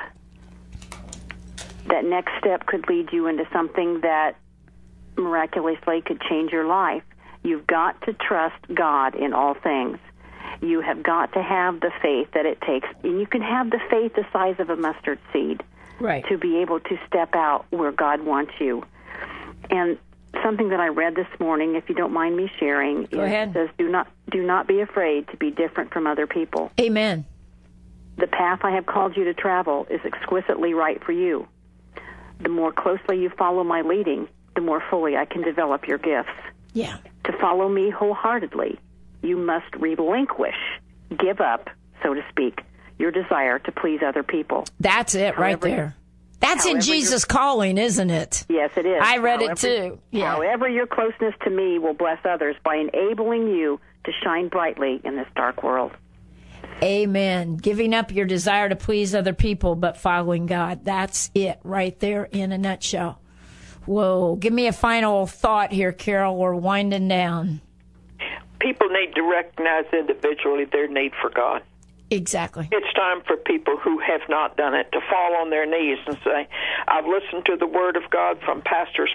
That next step could lead you into something that miraculously could change your life. You've got to trust God in all things. You have got to have the faith that it takes. And you can have the faith the size of a mustard seed to be able to step out where God wants you. And something that I read this morning, if you don't mind me sharing, it says, do not be afraid to be different from other people. Amen. The path I have called you to travel is exquisitely right for you. The more closely you follow my leading, the more fully I can develop your gifts. Yeah. To follow me wholeheartedly, you must relinquish, give up, so to speak, your desire to please other people. That's it right there. That's in Jesus' calling, isn't it? Yes, it is. I read it too. Yeah. However, your closeness to me will bless others by enabling you to shine brightly in this dark world. Amen. Giving up your desire to please other people, but following God. That's it right there in a nutshell. Whoa. Give me a final thought here, Carol. We're winding down. People need to recognize individually their need for God. Exactly. It's time for people who have not done it to fall on their knees and say, I've listened to the Word of God from pastors.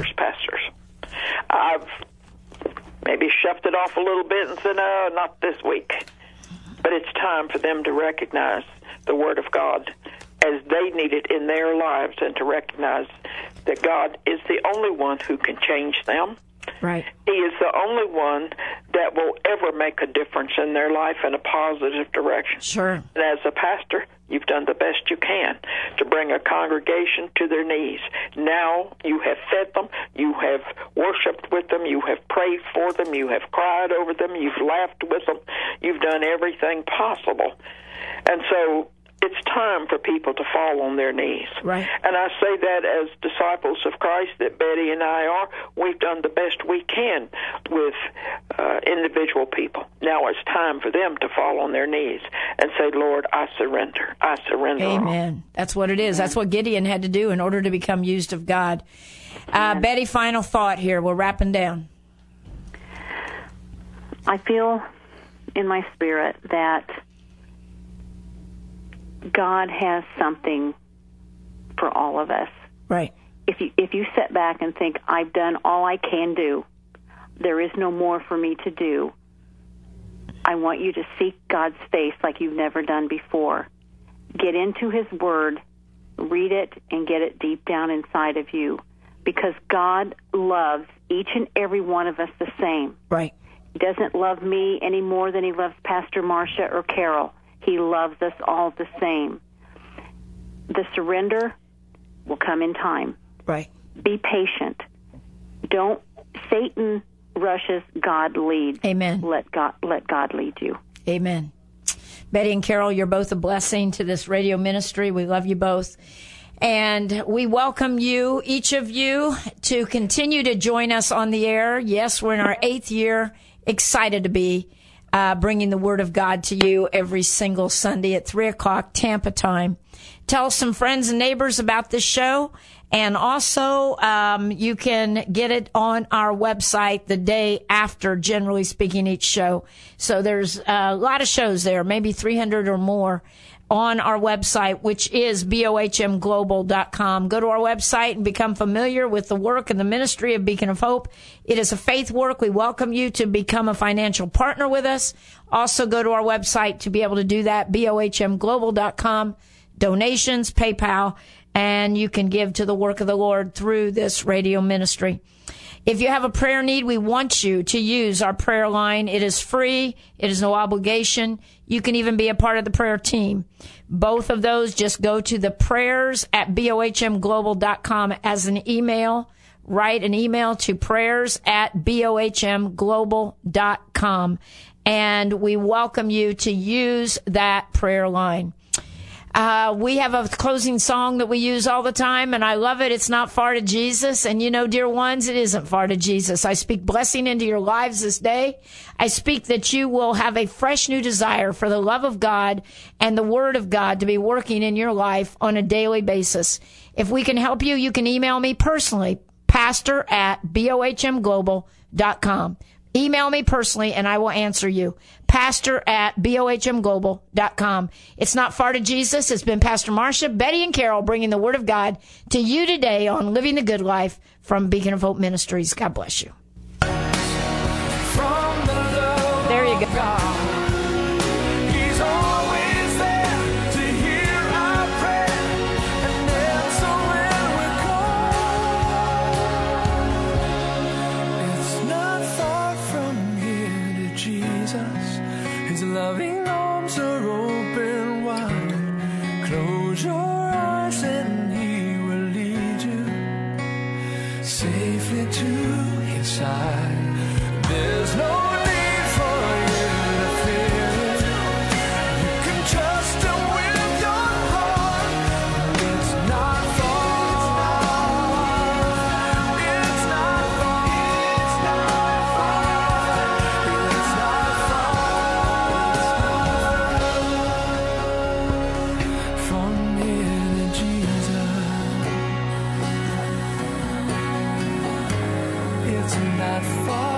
I've maybe shoved it off a little bit and said, no, not this week. But it's time for them to recognize the Word of God as they need it in their lives and to recognize that God is the only one who can change them. Right. He is the only one that will ever make a difference in their life in a positive direction. Sure. And as a pastor, you've done the best you can to bring a congregation to their knees. Now you have fed them, you have worshiped with them, you have prayed for them, you have cried over them, you've laughed with them, you've done everything possible. And so it's time for people to fall on their knees. Right. And I say that as disciples of Christ that Betty and I are. We've done the best we can with individual people. Now it's time for them to fall on their knees and say, Lord, I surrender. I surrender. Amen. That's what it is. That's what Gideon had to do in order to become used of God. Betty, final thought here. We're wrapping down. I feel in my spirit that God has something for all of us. Right. If you sit back and think, I've done all I can do, there is no more for me to do, I want you to seek God's face like you've never done before. Get into His Word, read it, and get it deep down inside of you, because God loves each and every one of us the same. Right. He doesn't love me any more than He loves Pastor Marcia or Carol. He loves us all the same. The surrender will come in time. Right. Be patient. Don't. Satan rushes, God leads. Amen. Let God lead you. Amen. Betty and Carol, you're both a blessing to this radio ministry. We love you both. And we welcome you, each of you, to continue to join us on the air. Yes, we're in our 8th year. Excited to be bringing the Word of God to you every single Sunday at 3 o'clock Tampa time. Tell some friends and neighbors about this show. And also, you can get it on our website the day after, generally speaking, each show. So there's a lot of shows there, maybe 300 or more on our website, which is bohmglobal.com. Go to our website and become familiar with the work and the ministry of Beacon of Hope. It is a faith work. We welcome you to become a financial partner with us. Also go to our website to be able to do that, bohmglobal.com, donations, PayPal, and you can give to the work of the Lord through this radio ministry. If you have a prayer need, we want you to use our prayer line. It is free. It is no obligation. You can even be a part of the prayer team. Both of those, just go to the prayers at bohmglobal.com as an email. Write an email to prayers at bohmglobal.com. And we welcome you to use that prayer line. We have a closing song that we use all the time, and I love it. It's not far to Jesus. And you know, dear ones, it isn't far to Jesus. I speak blessing into your lives this day. I speak that you will have a fresh new desire for the love of God and the Word of God to be working in your life on a daily basis. If we can help you, you can email me personally, pastor at bohmglobal.com. Email me personally, and I will answer you. Pastor at bohmglobal.com. It's not far to Jesus. It's been Pastor Marcia, Betty, and Carol bringing the Word of God to you today on Living the Good Life from Beacon of Hope Ministries. God bless you. There you go. Loving arms are open wide. Close your eyes and He will lead you safely to his side. There's no need for you to fear it. You can trust him with your heart. It's not far. It's not far. It's not far. From here to Jesus, it's not far.